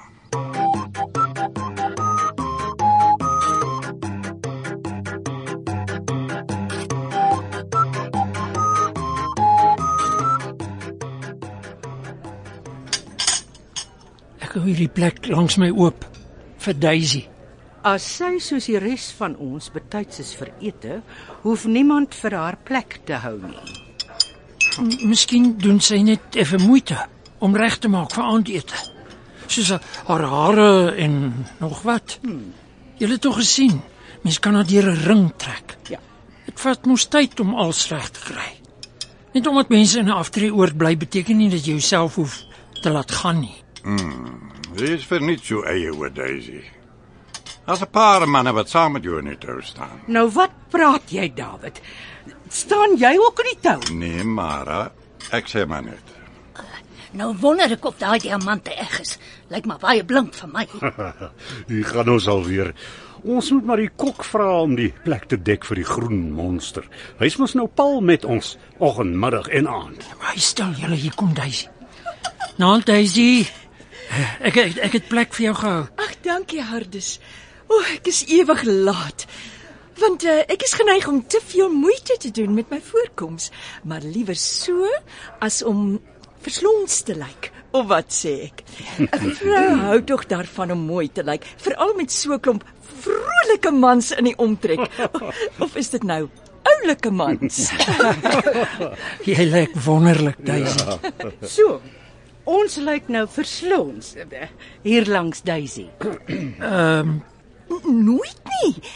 Ek hou hierdie plek langs my oop vir Daisy. As sy soos die res van ons betyds is vir ete, hoef niemand vir haar plek te hou nie. M- Miskien doen sy net effe moeite om reg te maak vir aandete. Soos haar hare en nog wat. Hmm. Jy het tog gesien, mens kan haar deur 'n ring trek. Ja. Dit vat mos tyd om alles reg te kry. Net omdat mense in 'n aftreeoord bly, beteken nie dat jy jouself hoef te laat gaan nie. Hmm, jy is vir niet so eie oor Daisy. As 'n paar manne wat saam met jou in die tou staan. Nou wat praat jy, David? Staan jy ook in die tou? Nee, Mara, ek sê maar net. Nou wonder ek of daai diamante eg is. Lyk maar baie blink vir my. Hier gaan ons alweer. Ons moet maar die kok vra om die plek te dek vir die groen monster. Hy's mos nou pal met ons, oggend, middag en aand. Maar hy stel julle, hier kom Daisy. Nou, Daisy, ek, ek, ek het plek vir jou gehou. Ag, dankie, Hardus. O, oh, ek is ewig laat. Want uh, ek is geneig om te veel moeite te doen met my voorkoms, maar liewer so as om verslons te lyk. Of wat sê ek? 'n Vrou hou tog daarvan om mooi te lyk, veral met so 'n klomp vrolike mans in die omtrek. Of is dit nou oulike mans? Jy lyk wonderlik, Daisy. Ja. So, ons lyk nou verslons hier langs Daisy. Ehm um, Nooit nie.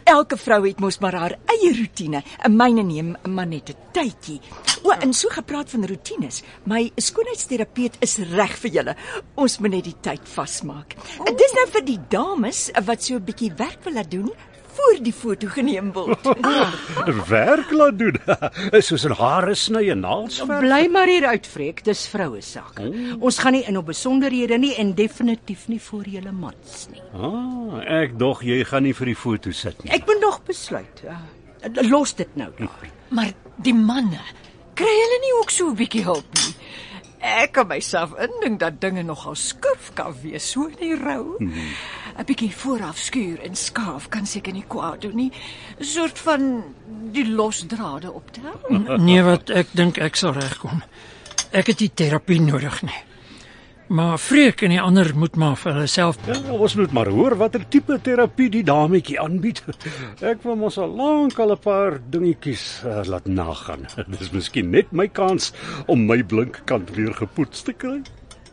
Elke vrou het mos maar haar eie roetine. En myne neem maar net 'n tydjie. O, en so gepraat van roetines. My skoonheidsterapeut is reg vir julle. Ons moet net die tyd vasmaak. Oh. Dis nou vir die dames wat so 'n bietjie werk wil laat doen voor die foto geneem word. Ah. Werk laat doen. Soos 'n hare sny en naels verf. Bly maar hier uitvreek, dis vroue saak. Oh. Ons gaan nie in op besonderhede nie en definitief nie voor julle mans nie. Ah, ek dog jy gaan nie vir die foto sit nie. Ek moet nog besluit. Uh, los dit nou daar. Maar die manne, kry hulle nie ook so 'n bietjie hulp nie? Ek kan myself indink dat dinge nogal skuf kan wees so in die rou. 'n hmm. bietjie vooraf skuur en skaaf kan seker nie kwaad doen nie. 'n Soort van die losdrade optel. Nee, wat ek dink ek sal regkom. Ek het nie terapie nodig nie. Maar Freek en die ander moet maar vir hulle self. Ja, ons moet maar hoor watter tipe terapie die dametjie aanbied. Ek wil mos al lank al 'n paar dingetjies uh, laat nagaan. Dis miskien net my kans om my blink kant weer gepoets te kry.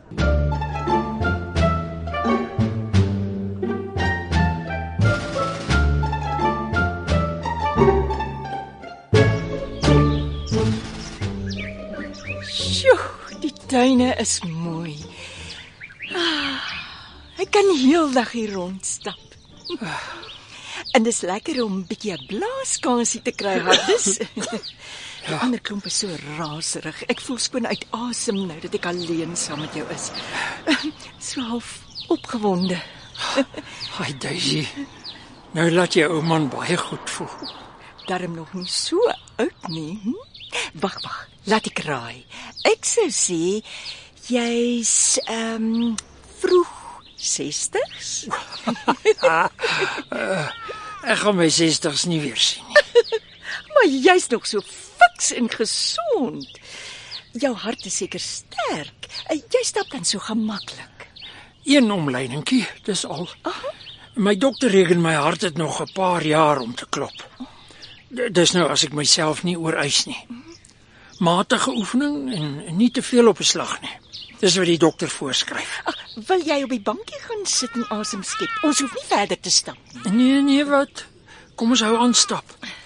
Sjoe, die tuine is mooi. Ah, ek kan heel dag hier rondstap. En dis lekker om 'n bietjie 'n blaaskansie te kry, Hardes. Die ander klomp is so raserig. Ek voel skoon uit asem nou dat ek alleen saam met jou is. So half opgewonde. Ai Daisy. Nou laat jy ou man baie goed voel. Darm nog nie so oud nie. Hm? Wag, wag, laat ek raai. Ek sou sê jy's ehm um, vroeg sestigs. uh, ek gaan my sestigs nie weer sien nie. Maar jy's nog so fiks en gesond. Jou hart is seker sterk. Jy stap dan so gemaklik. Een omleidingkie, dis al. Aha. My dokter reken my hart het nog 'n paar jaar om te klop. Dis nou as ek myself nie ooreis nie. Matige oefening en nie te veel op 'n slag nie. Dis wat die dokter voorskryf. Ag, wil jy op die bankie gaan sit en asem skep? Ons hoef nie verder te stap nie. Nee, nee, wat? Kom ons hou aan stap.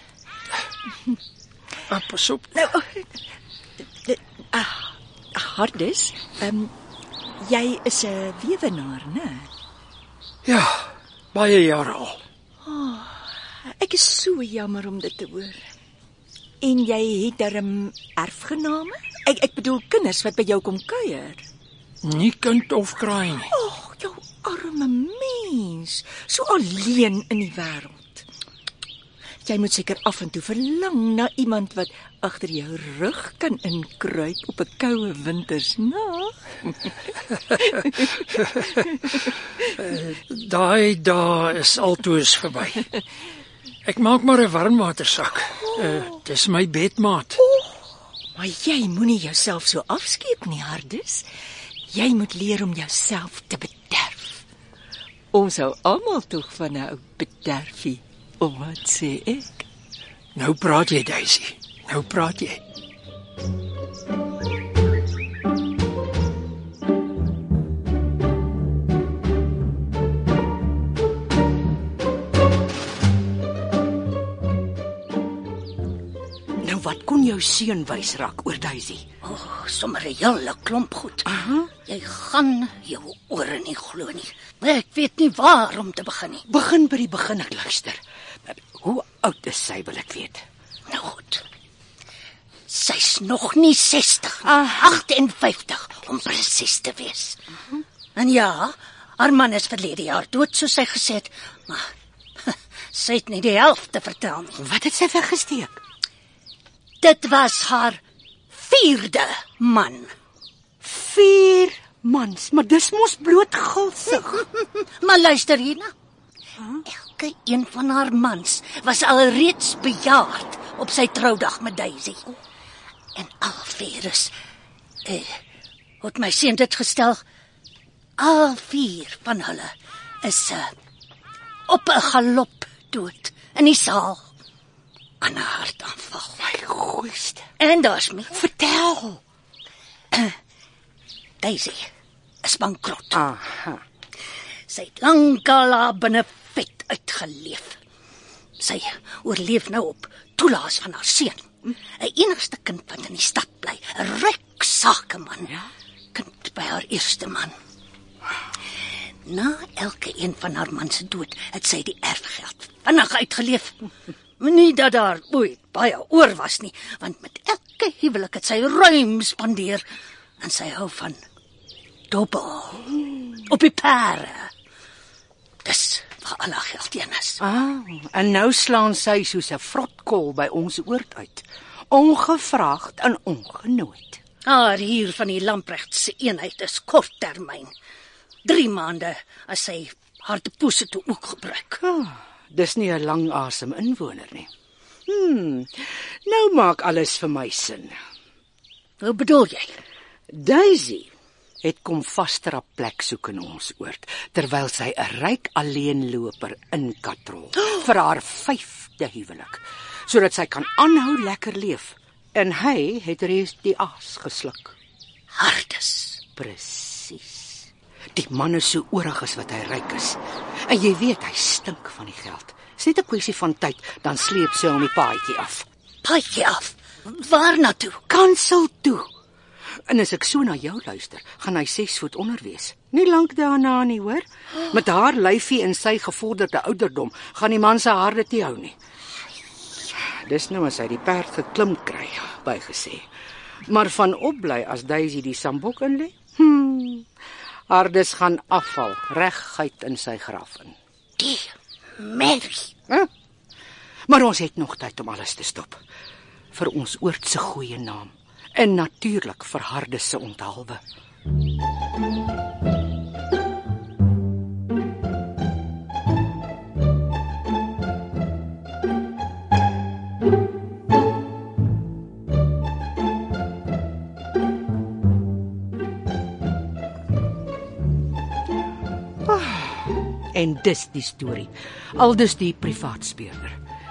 Ah, pas op. Nou, ah, Hardes, ehm um, jy is 'n weewenaar, né? Ja, baie jare al. Oh, ek is so jammer om dit te hoor. En jy het darm erfgename? Ek ek bedoel kinders wat by jou kom kuier. Nie kind of kraai nie. Ag, oh, jou arme mens, so alleen in die wêreld. Jy moet seker af en toe verlang na iemand wat agter jou rug kan inkruip op 'n koue wintersnag. Daai dae is altoos verby. Ek maak maar 'n warmwatersak. Uh, dis my bedmaat. Oh, maar jy moenie jouself so afskeep nie, Hardes. Jy moet leer om jouself te bederf. Ons hou almal tog van 'n ou bederfie. Of wat sê ek? Nou praat jy, Daisy. Nou praat jy. Nou wat kon jou seun wys raak oor Daisy? O, oh, sommer 'n hele klomp goed. Aha. Jy gaan jou ore nie glo nie. Ek weet nie waar om te begin nie. Begin by die begin, ek luister. Hoe oud is sy, wil ek weet? Nou goed. Sy's nog nie sestig, Ah. agt en vyftig om presies te wees. Uh-huh. En ja, haar man is verlede jaar dood, soos sy gesê het, maar sy het nie die helfte vertel nie. Wat het sy weggesteek? Dit was haar vierde man. Vier mans, maar dis mos bloot gulsig. Maar luister hierna. Elke een van haar mans was al reeds bejaard op sy troudag met Daisy. En al vier is, eh, het my seun dit gestel, al vier van hulle is uh, op 'n galop dood in die saal aan 'n hartaanval. My goeiste. En daar's my. Vertel. Daisy is bankrot. Aha. Sy het lankal haar binne vet uitgeleef. Sy oorleef nou op toelaas van haar seun. 'n Enigste kind wat in die stad bly, 'n ryk sakeman. Ja? Kind by haar eerste man. Na elke een van haar man se dood, het sy die erfgeld vinnig uitgeleef. Nie dat daar ooit baie oor was nie, want met elke huwelik het sy ruim spandeer, en sy hou van dobbel, op die pare. Dis waar al haar geld in is. Ah, en nou slaan sy soos 'n vrotkol by ons oord uit. Ongevraagd en ongenooid. Haar hier van die Lamprecht se eenheid is korttermyn. Drie maande as sy haar deposito ook gebruik. Oh, dis nie 'n lang asem inwoner nie. Hmm, nou maak alles vir my sin. Hoe bedoel jy? Daisy het kom vaster 'n plek soek in ons oord, terwyl sy 'n ryk alleenloper inkatrol vir haar vyfde huwelik, sodat sy kan aanhou lekker leef. En hy het reeds die aas gesluk. Hardes. Presies. Die man is so oorig as wat hy ryk is. En jy weet, hy stink van die geld. Dis net 'n kwessie van tyd, dan sleep sy hom die paadjie af. Paadjie af? Waar na toe? Kansel toe. En as ek so na jou luister, gaan hy ses voet onder wees. Nie lank daarna nie, hoor. Met haar lyfie en sy gevorderde ouderdom, gaan die man se harde te hou nie. Dis nou as hy die perd geklim kry, bygesê. Maar van opbly as Daisy die sambok inlê? Hmm. Hardes gaan afval, reguit in sy graf in. Die Mary. Huh? Maar ons het nog tyd om alles te stop. Vir ons oord se goeie naam. En natuurlik vir Hardes se onthaalwe. En dis die storie, aldus die privaatspeurder.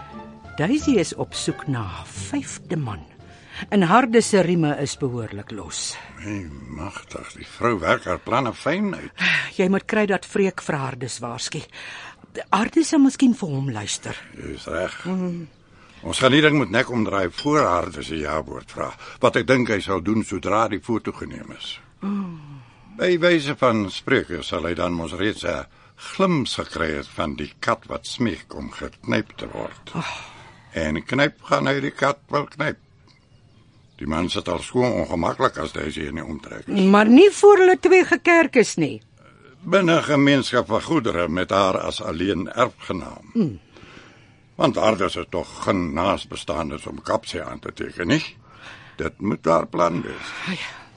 Daisy is op soek na haar vyfde man, en Hardes se rieme is behoorlik los. Nee, magtig, die vrou werk haar planne fyn uit. Jy moet kry dat Freek vir Hardes waarsku. Hardes sal miskien vir hom luister. Dis reg. Mm. Ons gaan nie ding met nek omdraai voor Hardes se ja-woord vra, wat ek dink hy sal doen sodra die foto geneem is. Mm. By wyse van spreuke sal hy dan mos reeds 'n glims gekry het van die kat wat smeek om geknyp te word. Oh. En knyp gaan hy die kat wel knyp. Die man sit al skoon ongemaklik as Daisy in die omtrek is. Maar nie voor hulle twee gekerk is nie. Binne gemeenskap van goedere met haar as alleen erfgenaam. Mm. Want Hardes is tog geen naasbestaandes om kapsie aan te teken, nie? Dit moet haar plan wees.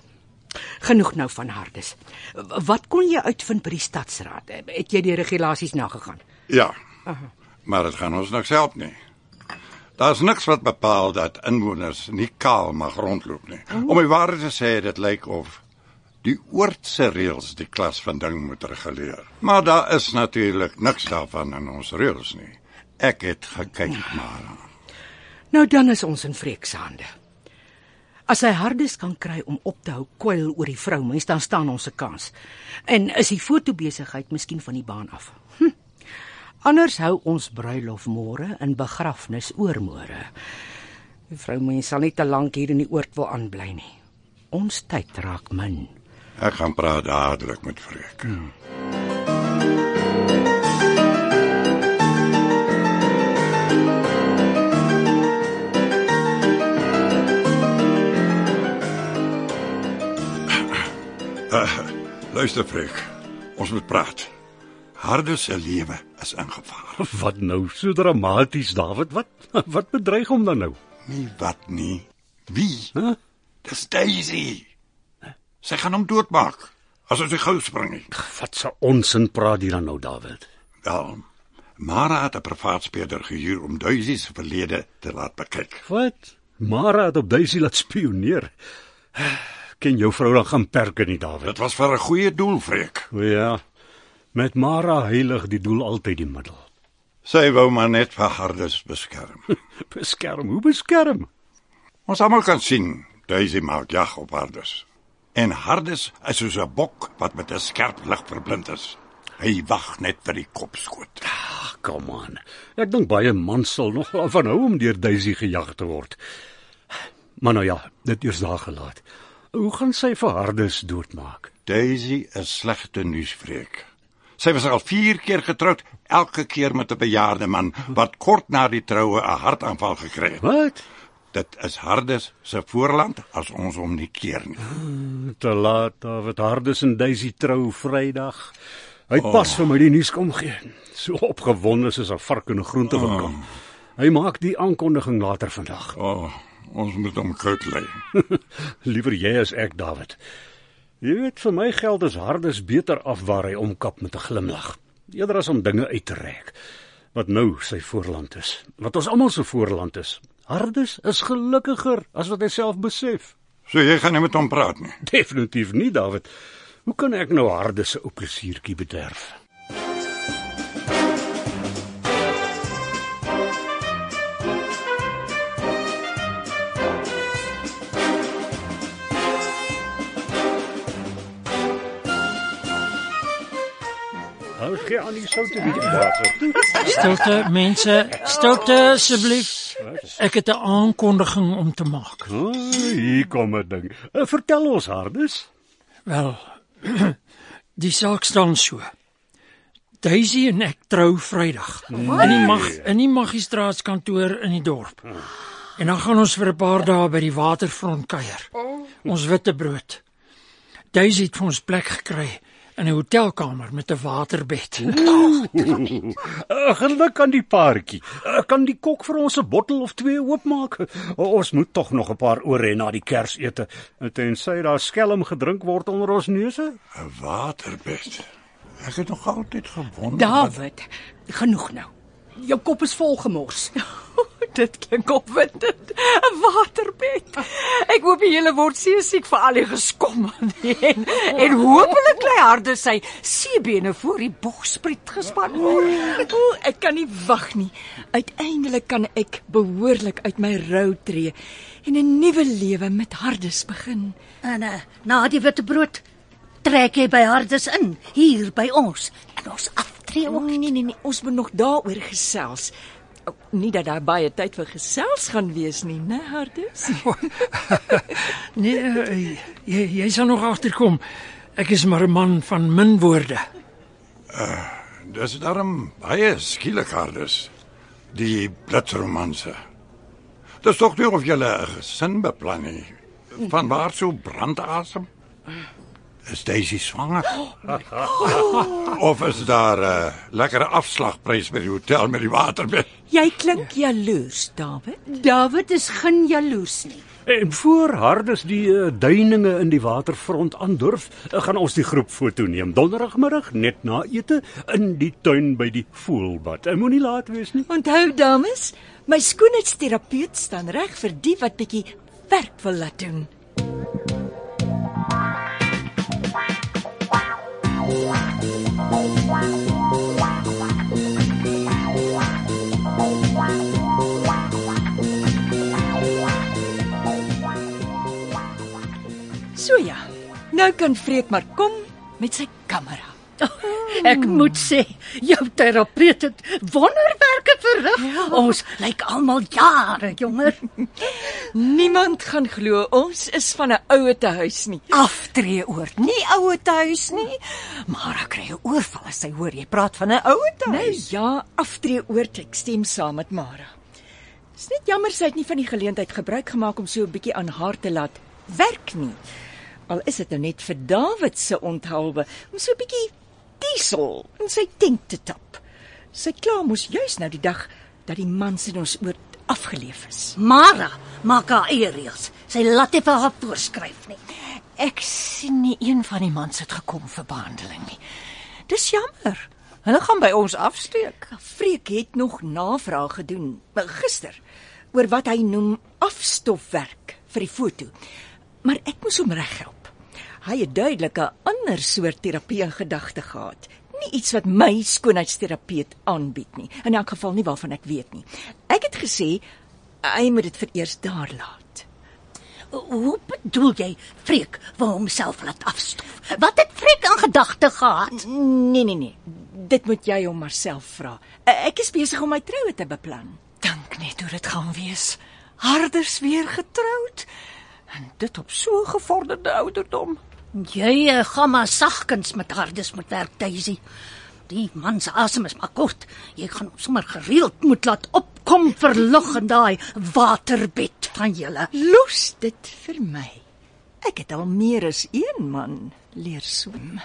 Genoeg nou van Hardes. Wat kon jy uitvind by die stadsraad? Het jy die regulasies nagegaan? Ja, aha. Maar dit gaan ons nog self nie. Daar's niks wat bepaal dat inwoners nie kaal mag rondloop nie. Oh. Om die waarheid te sê, dit lyk of die oordse reëls die klas van ding moet reguleer. Maar daar is natuurlik niks daarvan in ons reëls nie. Ek het gekyk, ja. Maar nou dan is ons in Freek se hande. As hy Hardes kan kry om op te hou kwyl oor die vroumens, dan staan ons 'n kans. En is die fotobesigheid miskien van die baan af. Hm. Anders hou ons bruilof môre en begrafnis oormôre. Die vroumens sal nie te lank hier in die oord wil aanbly nie. Ons tyd raak min. Ek gaan praat dadelik met Freek. Hmm. Uh, luister Freek, ons moet praat. Hardes se lewe is in gevaar. Wat nou so dramaties, David? Wat wat bedreig hom dan nou? Nie wat nie. Wie? Huh? Dis Daisy. Sy gaan hom doodmaak as hy gou spring nie. Wat se onsin praat jy dan nou, David? Wel, Mara het 'n privaatspeurder gehuur om Daisy se verlede te laat bekyk. Wat? Mara het op Daisy laat spioneer. Ken jou vrou dan gaan perke nie, David? Dit was vir 'n goeie doel, Freek. O ja, met Mara heilig die doel altyd die middel. Sy wou maar net vir Hardes beskerm. Beskerm? Hoe beskerm? Ons almal kan sien, Daisy maak jag op Hardes. En Hardes is soos 'n bok wat met 'n skerp lig verblind is. Hy wag net vir die kopskoot. Kom aan. Ek dink baie mans sal nog van hou om deur Daisy gejag te word. Maar nou ja, dit eers daar gelaat. Hoe gaan sy vir Hardes doodmaak? Daisy is slegte nuusvreek. Sy was al vier keer getroud, elke keer met 'n bejaarde man, wat kort na die troue 'n hartaanval gekry het. Wat? Dit is Hardes se voorland as ons hom nie keer nie. Te laat, David. Hardes en Daisy trou Vrydag. Hy het oh. pas vir my die nuus kom gee. So opgewonde soos 'n vark in 'n groentewinkel. Oh. Hy maak die aankondiging later vandag. Oh, ons moet hom koud lê. Liewer jy as ek, David. Jy weet, vir my geld is Hardes beter af waar hy omkap met 'n glimlag. Eerder as om dinge uit te rek. Wat nou sy voorland is. Wat ons almal se voorland is. Hardes is gelukkiger as wat hy self besef. So jy gaan nie met hom praat nie? Definitief nie, David. Hoe kan ek nou Hardes se ou plesiertjie bederf? Hou gee aan die soute bietjie water. Stilte, mense, stilte asseblief. Ek het 'n aankondiging om te maak. Oh, hier kom 'n ding. Uh, vertel ons, Hardes. Wel, die saak staan so. Daisy en ek trou Vrydag in die mag in die magistraatskantoor in die dorp. En dan gaan ons vir 'n paar dae by die waterfront kuier. Ons witbrood. Daisy het vir ons plek gekry in 'n hotelkamer met 'n waterbed. Uh, geluk aan die paartjie. Uh, kan die kok vir ons 'n bottel of twee oopmaak? Uh, ons moet tog nog 'n paar ore na die Kersete. Tensy daar skelm gedrink word onder ons neuse. 'n Waterbed. Ek het nog altyd gewonder. David, genoeg nou. Jou kop is vol gemors. Dit klink opwindend. 'n Waterbed. Ek hoop die hele word seesiek vir al die geskom en, en hopelik lê Hardes sy seebene voor die bogspriet gespan word. O, ek kan nie wag nie. Uiteindelik kan ek behoorlik uit my rou tree en 'n nuwe lewe met Hardes begin. En uh, na die witbrood trek jy by Hardes in, hier by ons. En ons aftree ook. Nee, nee, nee, ons moet nog daaroor gesels. Oh, nie dat daar baie tyd vir gesels gaan wees nie, né, Hardes? Nee, uh, jy, jy sal nog agterkom. Ek is maar 'n man van min woorde. Uh, dis daarom baie skielik, Hardes. Die blitsromanse. Dis tog nie of jy 'n gesin beplan nie. Van waar so brandasem? Is Daisy swanger? Of is daar 'n uh, lekkere afslagprys by die hotel met die waterbed? Jy klink jaloers, David. David is geen jaloers nie. En voor Hardes die uh, duininge in die waterfront aandurf, uh, gaan ons die groep foto neem. Donderdagmiddag, net na ete, in die tuin by die voelbad. En moenie laat wees nie. Onthou, dames, my skoonheidsterapeut staan reg vir die wat bietjie werk wil laat doen. So ja, nou kan Freek maar kom met sy kamera. Ek moet sê, jou terapeut het wonderwerke verrig. Ja. Ons lyk almal jare jonger. Niemand gaan glo ons is van 'n ouer tehuis nie. Aftreeoord, nie ouer tuis nie. Maar ek kry 'n oorval as sy hoor jy praat van 'n ouer Nou tuis. ja, aftreeoord, ek stem saam met Mara. Dis net jammer sy het nie van die geleentheid gebruik gemaak om so 'n bietjie aan haar te laat werk nie. Al is dit nou net vir David se onthaalwe om so 'n bietjie diesel in sy tank te tap. Sy kla mos juis nou die dag dat die mans in ons oord afgeleef is. Mara maak haar eie reëls. Sy laat nie vir haar voorskryf nie. Ek sien nie een van die mans het gekom vir behandeling nie. Dis jammer. Hulle gaan by ons afsteek. Freek het nog navraag gedoen gister oor wat hy noem afstofwerk vir die foto. Maar ek moes hom reghelp. Hy het duidelik 'n ander soort terapie in gedagte gehad. Nie iets wat my skoonheidsterapeut aanbied nie. In elk geval nie waarvan ek weet nie. Ek het gesê hy moet dit vir eers daar laat. Hoe bedoel jy Freek wou homself laat afstof? Wat het Freek in gedagte gehad? Nee, nee, nee. Dit moet jy hom maar self vra. Ek is besig om my troue te beplan. Dink net hoe dit gaan wees. Harders weer getroud. En dit op so gevorderde ouderdom. Jy uh, gaan maar sagkens met Hardus moet werk, Daisy. Die man se asem is maar kort. Jy gaan hom sommer gereeld moet laat opkom verlig in daai waterbed van julle. Los dit vir my. Ek het al meer as een man leer swem.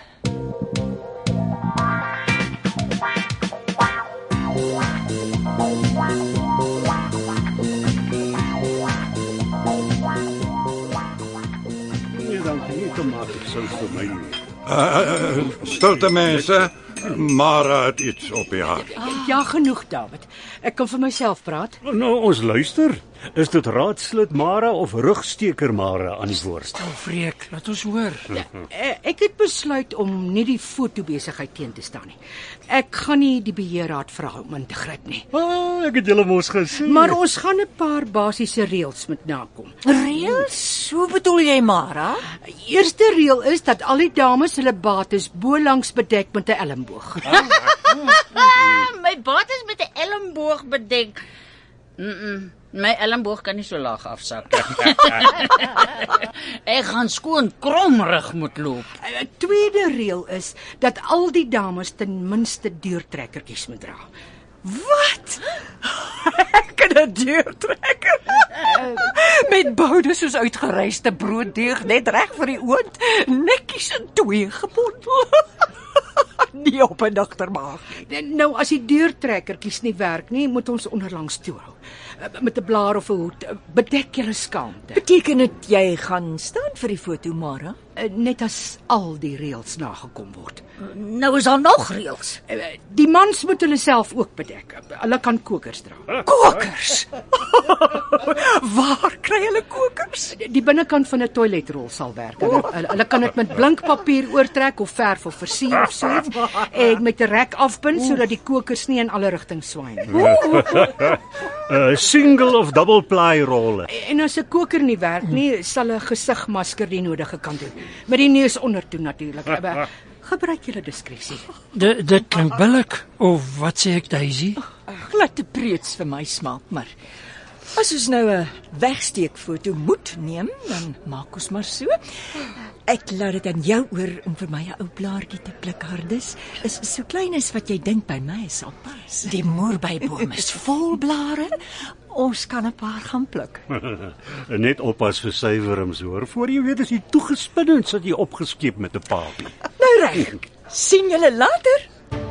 Nee, dankie nie, tomaties sou vir my nie. Uh, stilte mense, Mara het iets op die hart. Ja, genoeg, David. Ek kan vir myself praat. Nou, ons luister. Is dit raadslid Mara of rugsteker Mara aan die woord? Stil Freek, laat ons hoor. Ek het besluit om nie die fotobesigheid teen te staan nie. Ek gaan nie die beheerraad vra om in te gryp nie. Ah, ek het julle mos gesê. Maar ons gaan 'n paar basiese reëls moet nakom. Reels? Hoe bedoel jy, Mara? Eerste reël is dat al die dames hulle bates bo langs bedek met 'n elmboog. My baat is met 'n elmboog bedek. Mm -mm. My elmboog kan nie so laag afsak nie. Ek gaan skoon kromrig moet loop. 'n Tweede reël is dat al die dames ten minste deurtrekkertjies moet dra. Wat? Ek kan 'n deurtrekker. Met boude soos uitgeryste brooddeeg net reg vir die oond, netjies in twee gebondel. Nie op 'n nagtermaag. Nou as die deurtrekkertjies nie werk nie, moet ons onderlangs toehou. Met 'n blaar of 'n hoed. Bedek julle skaamte. Beteken dit jy gaan staan vir die foto, Mara? Net as al die reëls nagekom word. Nou is daar nog reëls. Die mans moet hulle self ook bedek. Hulle kan kokers dra. Kokers? Waar kry hulle kokers? Die binnekant van 'n toiletrol sal werk. Hulle, hulle, hulle kan dit met blinkpapier oortrek of verf of versier of so iets en met 'n rek afbind sodat die kokers nie in alle rigtings swaai nie. Uh, single of double ply rolle. En as 'n koker nie werk nie, sal 'n gesigmasker die nodige kan doen. Met die neus ondertoe natuurlik. Gebruik julle diskresie. Dit dit klink billik, of wat sê ek, Daisy? Glad te preets vir my smaak, maar as ons nou 'n wegsteekfoto moet neem, dan maak ons maar so. Ek laat dit aan jou oor om vir my 'n ou blaartjie te pluk, Hardus. Is so klein as wat jy dink by my sal pas. Die moerbeiboom is vol blare. Ons kan 'n paar gaan pluk. Net oppas vir suiwerums hoor. Voor jy weet is jy toegespin en sit jy opgeskeep met 'n papie. Nou reg. Sien julle later.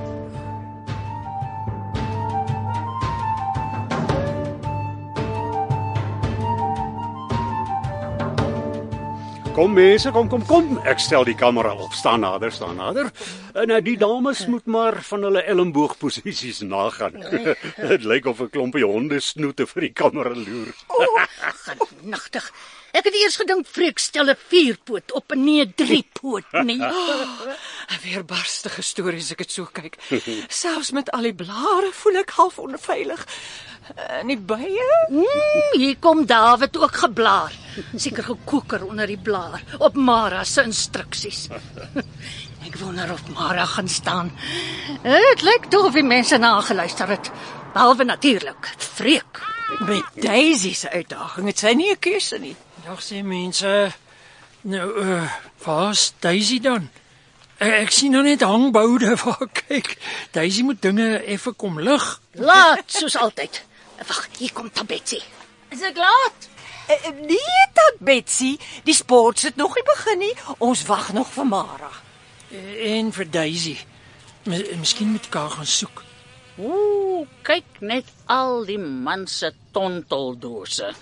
Kom mense, kom kom kom. Ek stel die kamera op. Staan nader, staan nader. En nou die dames moet maar van hulle elmboogposisies nagaan. Dit lyk of 'n klompie hondesnoete vir die kamera loer. O, genigtig. Ek het eers gedink Freek stel 'n vierpoot op en nie 'n driepoot nie. Oh, 'n weerbarstige storie as ek dit so kyk. Selfs met al die blare voel ek half onveilig. En die bye? Mm, hier kom David ook geblaar. Seker gekoker onder die blaar op Mara se instruksies. Ek wonder of Mara gaan staan. Dit lyk tog of die mense nageluister het. Behalwe natuurlik Freek. Met Daisy se uitdaging het sy nie 'n keuse nie. Dag sê mense. Nou, uh, waar's Daisy dan? Ek, ek sien nou net hangboude waar kyk. Daisy moet dinge effe kom lig. Laat soos altyd. Wag, hier kom Tabetsie. Is ek laat? Uh, nee, Tant Betsy, die sport het nog nie begin nie. Ons wag nog vir Mara. En vir Daisy. M- Miskien moet ek haar gaan soek. Ooh, kyk net al die man se tonteldose.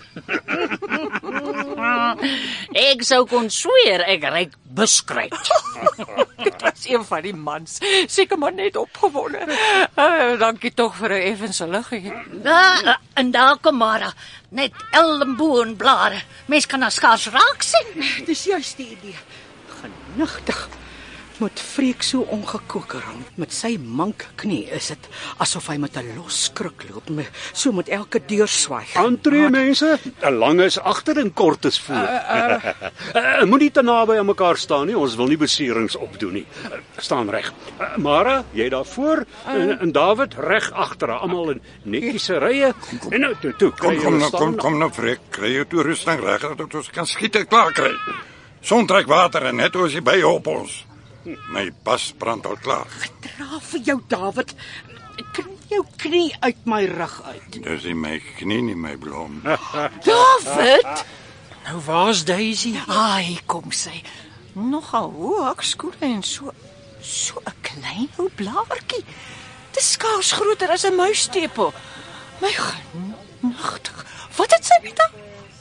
Ek sou kon sweer ek ryk buskruit. Dit was een van die mans. Seker maar net opgewonde. Uh, dankie tog vir 'n effense liggie. Ja, en daar kom Mara. Net elmboog en blare. Mens kan haar skaars raak sien. Dis juist die idee. Genigtig. Met Freek so ongekoker aan, met sy mank knie is dit asof hy met 'n los kruk loop, me- so met elke deur swaai. Aantree mense, 'n lang is agter en kort is voor. Uh, uh. uh, Moenie te naby aan mekaar staan nie, ons wil nie beserings opdoen nie. Uh, staan reg. Uh, Mara, jy daar voor uh. en, en David reg agter, almal in netjiese rye. En nou toe, toe. Kom, kom nou, kom, kom nou, Freek. Kry jou toerusting reg, dat ons kan skiet en klaar kry. Son trek water en net oor die by op ons. My pas brand al klaar. Dra vir jou, David. Kry jou knie uit my rug uit. Dis nie my knie nie, my blom. David! Nou waar's Daisy? Ai, kom sy. Nogal hoog skoene en so so 'n klein ou blaartjie. Dis skaars groter as 'n muistepel. My genagtig. Wat het sy met haar?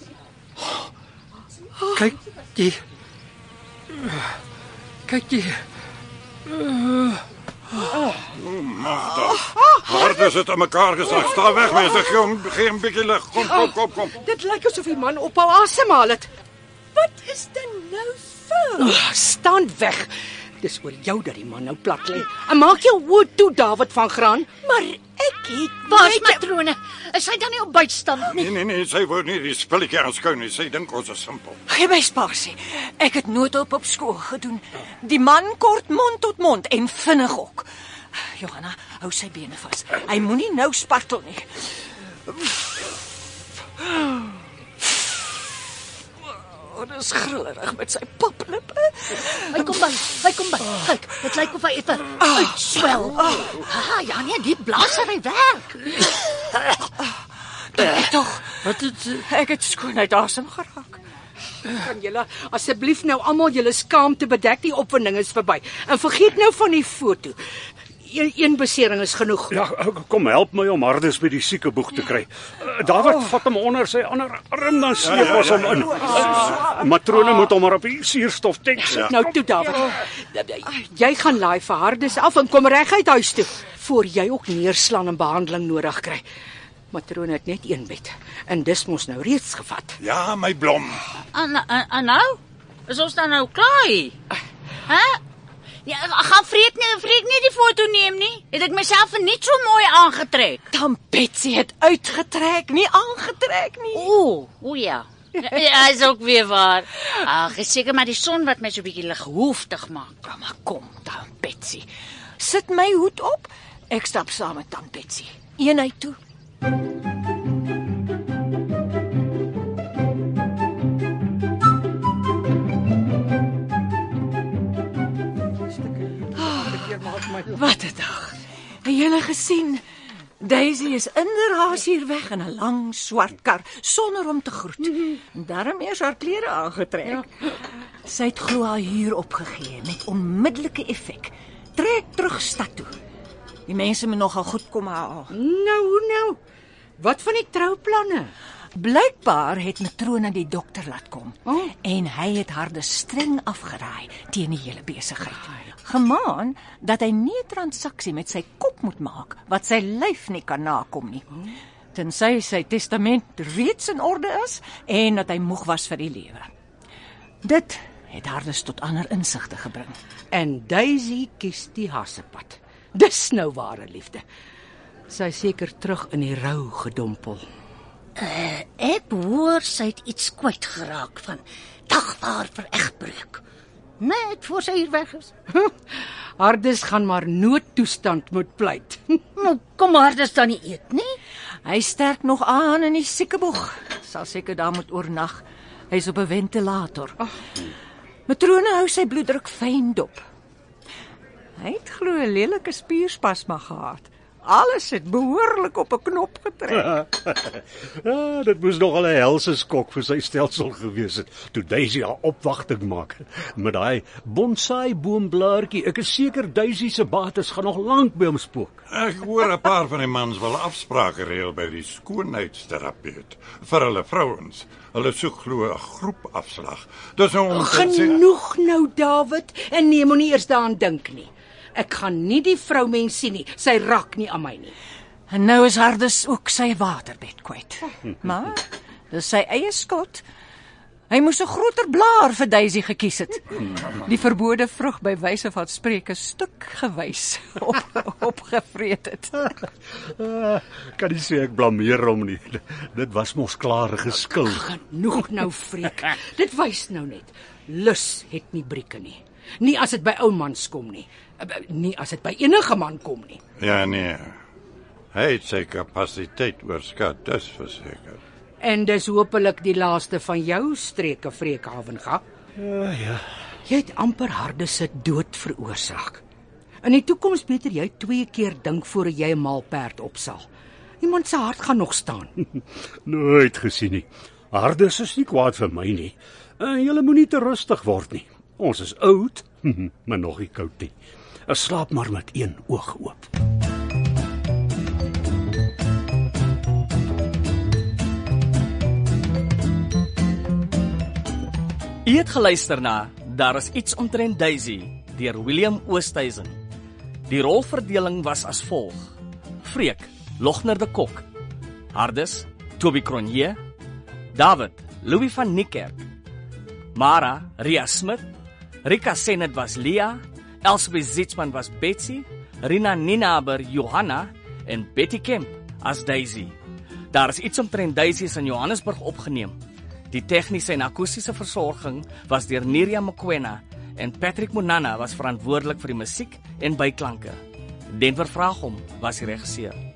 Kyk die Kyk die Magda. Hard is dit aan mekaar geslag. Sta weg, mense. Gee hom gee 'n bietjie lig. Kom, kom, kom, kom. Dit lyk asof die man ophou asemhaal het. Wat is dit nou vir? Oh, staan weg. Dis oor jou dat die man nou plat lê. En maak jou oë toe, David van Graan. Maar ek het Waar's matrone? Is sy dan nie op bystand nie? Nee, nee, nee, sy wou nie die spulletjie aanskou nie. Sy dink ons is simpel. Gee my spasie. Ek het noodhulp op skool gedoen. Die man kort mond tot mond en vinnig ook. Johanna, hou sy bene vas. Hy moenie nou spartel nie. Oh, dis grillerig met sy paplippe. Hy kom by, hy kom by. Kyk, dit lyk of hy effe uitswel. Ah, ja nee, die blaasery werk. Ek tog, wat het ek het skoon uit asem geraak. Kan julle asseblief nou almal julle skaamte bedek, die opwinding is verby. En vergeet nou van die foto. Een, een besering is genoeg. Ja, kom help my om Hardes by die siekeboeg te kry. Uh, David, oh. vat hom onder sy ander arm, dan sleep ons hom in. Uh, matrone moet hom maar op die suurstof tek sit. Ja. Nou toe, David. Jy gaan laai vir Hardes af en kom reguit huis toe, voor jy ook neerslaan en behandeling nodig kry. Matrone het net een bed, en dis mos nou reeds gevat. Ja, my blom. En, en, en nou? Is ons dan nou klaar hier? Hæ? Ja, gaan Freek nie, Freek nie die foto neem nie. Het ek myself net so mooi aangetrek. Dan Betsy het uitgetrek, nie aangetrek nie. O, o ja. Ja, is ook weer waar. Ag, is seker maar die son wat my so 'n bietjie lighooftig maak. Ja, maar kom dan, Betsy. Sit my hoed op. Ek stap saam met dan Betsy. Eenheid toe. Wat 'n dag. Het julle gesien? Daisy is inderhaas hier weg in 'n lang swart kar sonder om te groet. En daarom eers haar klere aangetrek. Ja. Sy het glo haar huur opgegee met onmiddellike effek. Trek terug stad toe. Die mense moet nogal goed kom haal. Nou, nou. Wat van die trouplanne? Blykbaar het matrone die dokter laat kom. Oh. En hy het haar dus streng afgeraai teen die hele besigheid. Gemaan dat hy nie 'n transaksie met sy kop moet maak wat sy lyf nie kan nakom nie. Tensy sy testament reeds in orde is en dat hy moeg was vir die lewe. Dit het haar dus tot ander insigte gebring. En Daisy kies die hassepad. Dis nou ware liefde. Sy seker terug in die rou gedompel. Uh, ek hoor sy het iets kwyt geraak van dagvaar vir egbreuk. Net voor sy hier weg is. Hardes gaan maar noodtoestand moet pleit. Nou, kom Hardes dan nie eet nie. Hy sterk nog aan in die siekeboeg. Sal seker daar moet oornag. Hy's op 'n ventilator. Oh. Matrone hou sy bloeddruk fyn dop. Hy het glo 'n lelike spierspasma gehad. Alles het behoorlik op 'n knop getrek. Ja, dit moes nogal 'n helse skok vir sy stelsel gewees het toe Daisy haar opwagting maak met daai bonsai boomblaartjie. Ek is seker Daisy se bates gaan nog lank by hom spook. Ek hoor 'n paar van die mans wil afsprake reël by die skoonheidsterapeut vir hulle vrouens. Hulle soek glo 'n groepafslag. Dis nou om genoeg nou, David, en nee, moenie eers daaraan dink nie. Ek gaan nie die vroumens sien nie. Sy raak nie aan my nie. En nou is Hardes ook sy waterbed kwyt. Maar dis sy eie skuld. Hy moes 'n groter blaar vir Daisy gekies het. Die verbode vrug by wyse van Spreuke stuk gewys op, opgevreet het. Uh, kan nie sê ek blameer hom nie. Dit was mos klaar geskil. Genoeg nou, Freek. Dit wys nou net. Lus het nie brieke nie. Nie as dit by ou mans kom nie. Nie as dit by enige man kom nie. Ja, nee. Hy het sy kapasiteit oorskat, dis verseker. En dis hopelik die laaste van jou streke, Freek Havenga. Ja, ja. Jy het amper Hardes se dood veroorsaak. In die toekoms beter jy twee keer dink voor jy 'n maalperd opsal. Iemand se hart gaan nog staan. Nooit gesien nie. Hardes is nie kwaad vir my nie. En julle moenie te rustig word nie. Ons is oud, maar nog nie koud nie. Ek slaap maar met een oog oop. U het geluister na Daar is iets omtrent Daisy deur William Oosthuizen. Die rolverdeling was as volg: Freek, Logner de Kok; Hardes, Toby Cronje; David, Louis van Niekerk; Mara, Ria Smit; Rika Senet was Lia; Elsbeth Zietsman was Betsy; Rina Ninaber Johanna en Betty Kemp as Daisy. Daar is iets omtrent Daisy in Johannesburg opgeneem. Die tegniese en akoestiese versorging was deur Neriya Mokoena en Patrick Monana was verantwoordelik vir die musiek en byklanke. Denver Vraagom was die regisseur.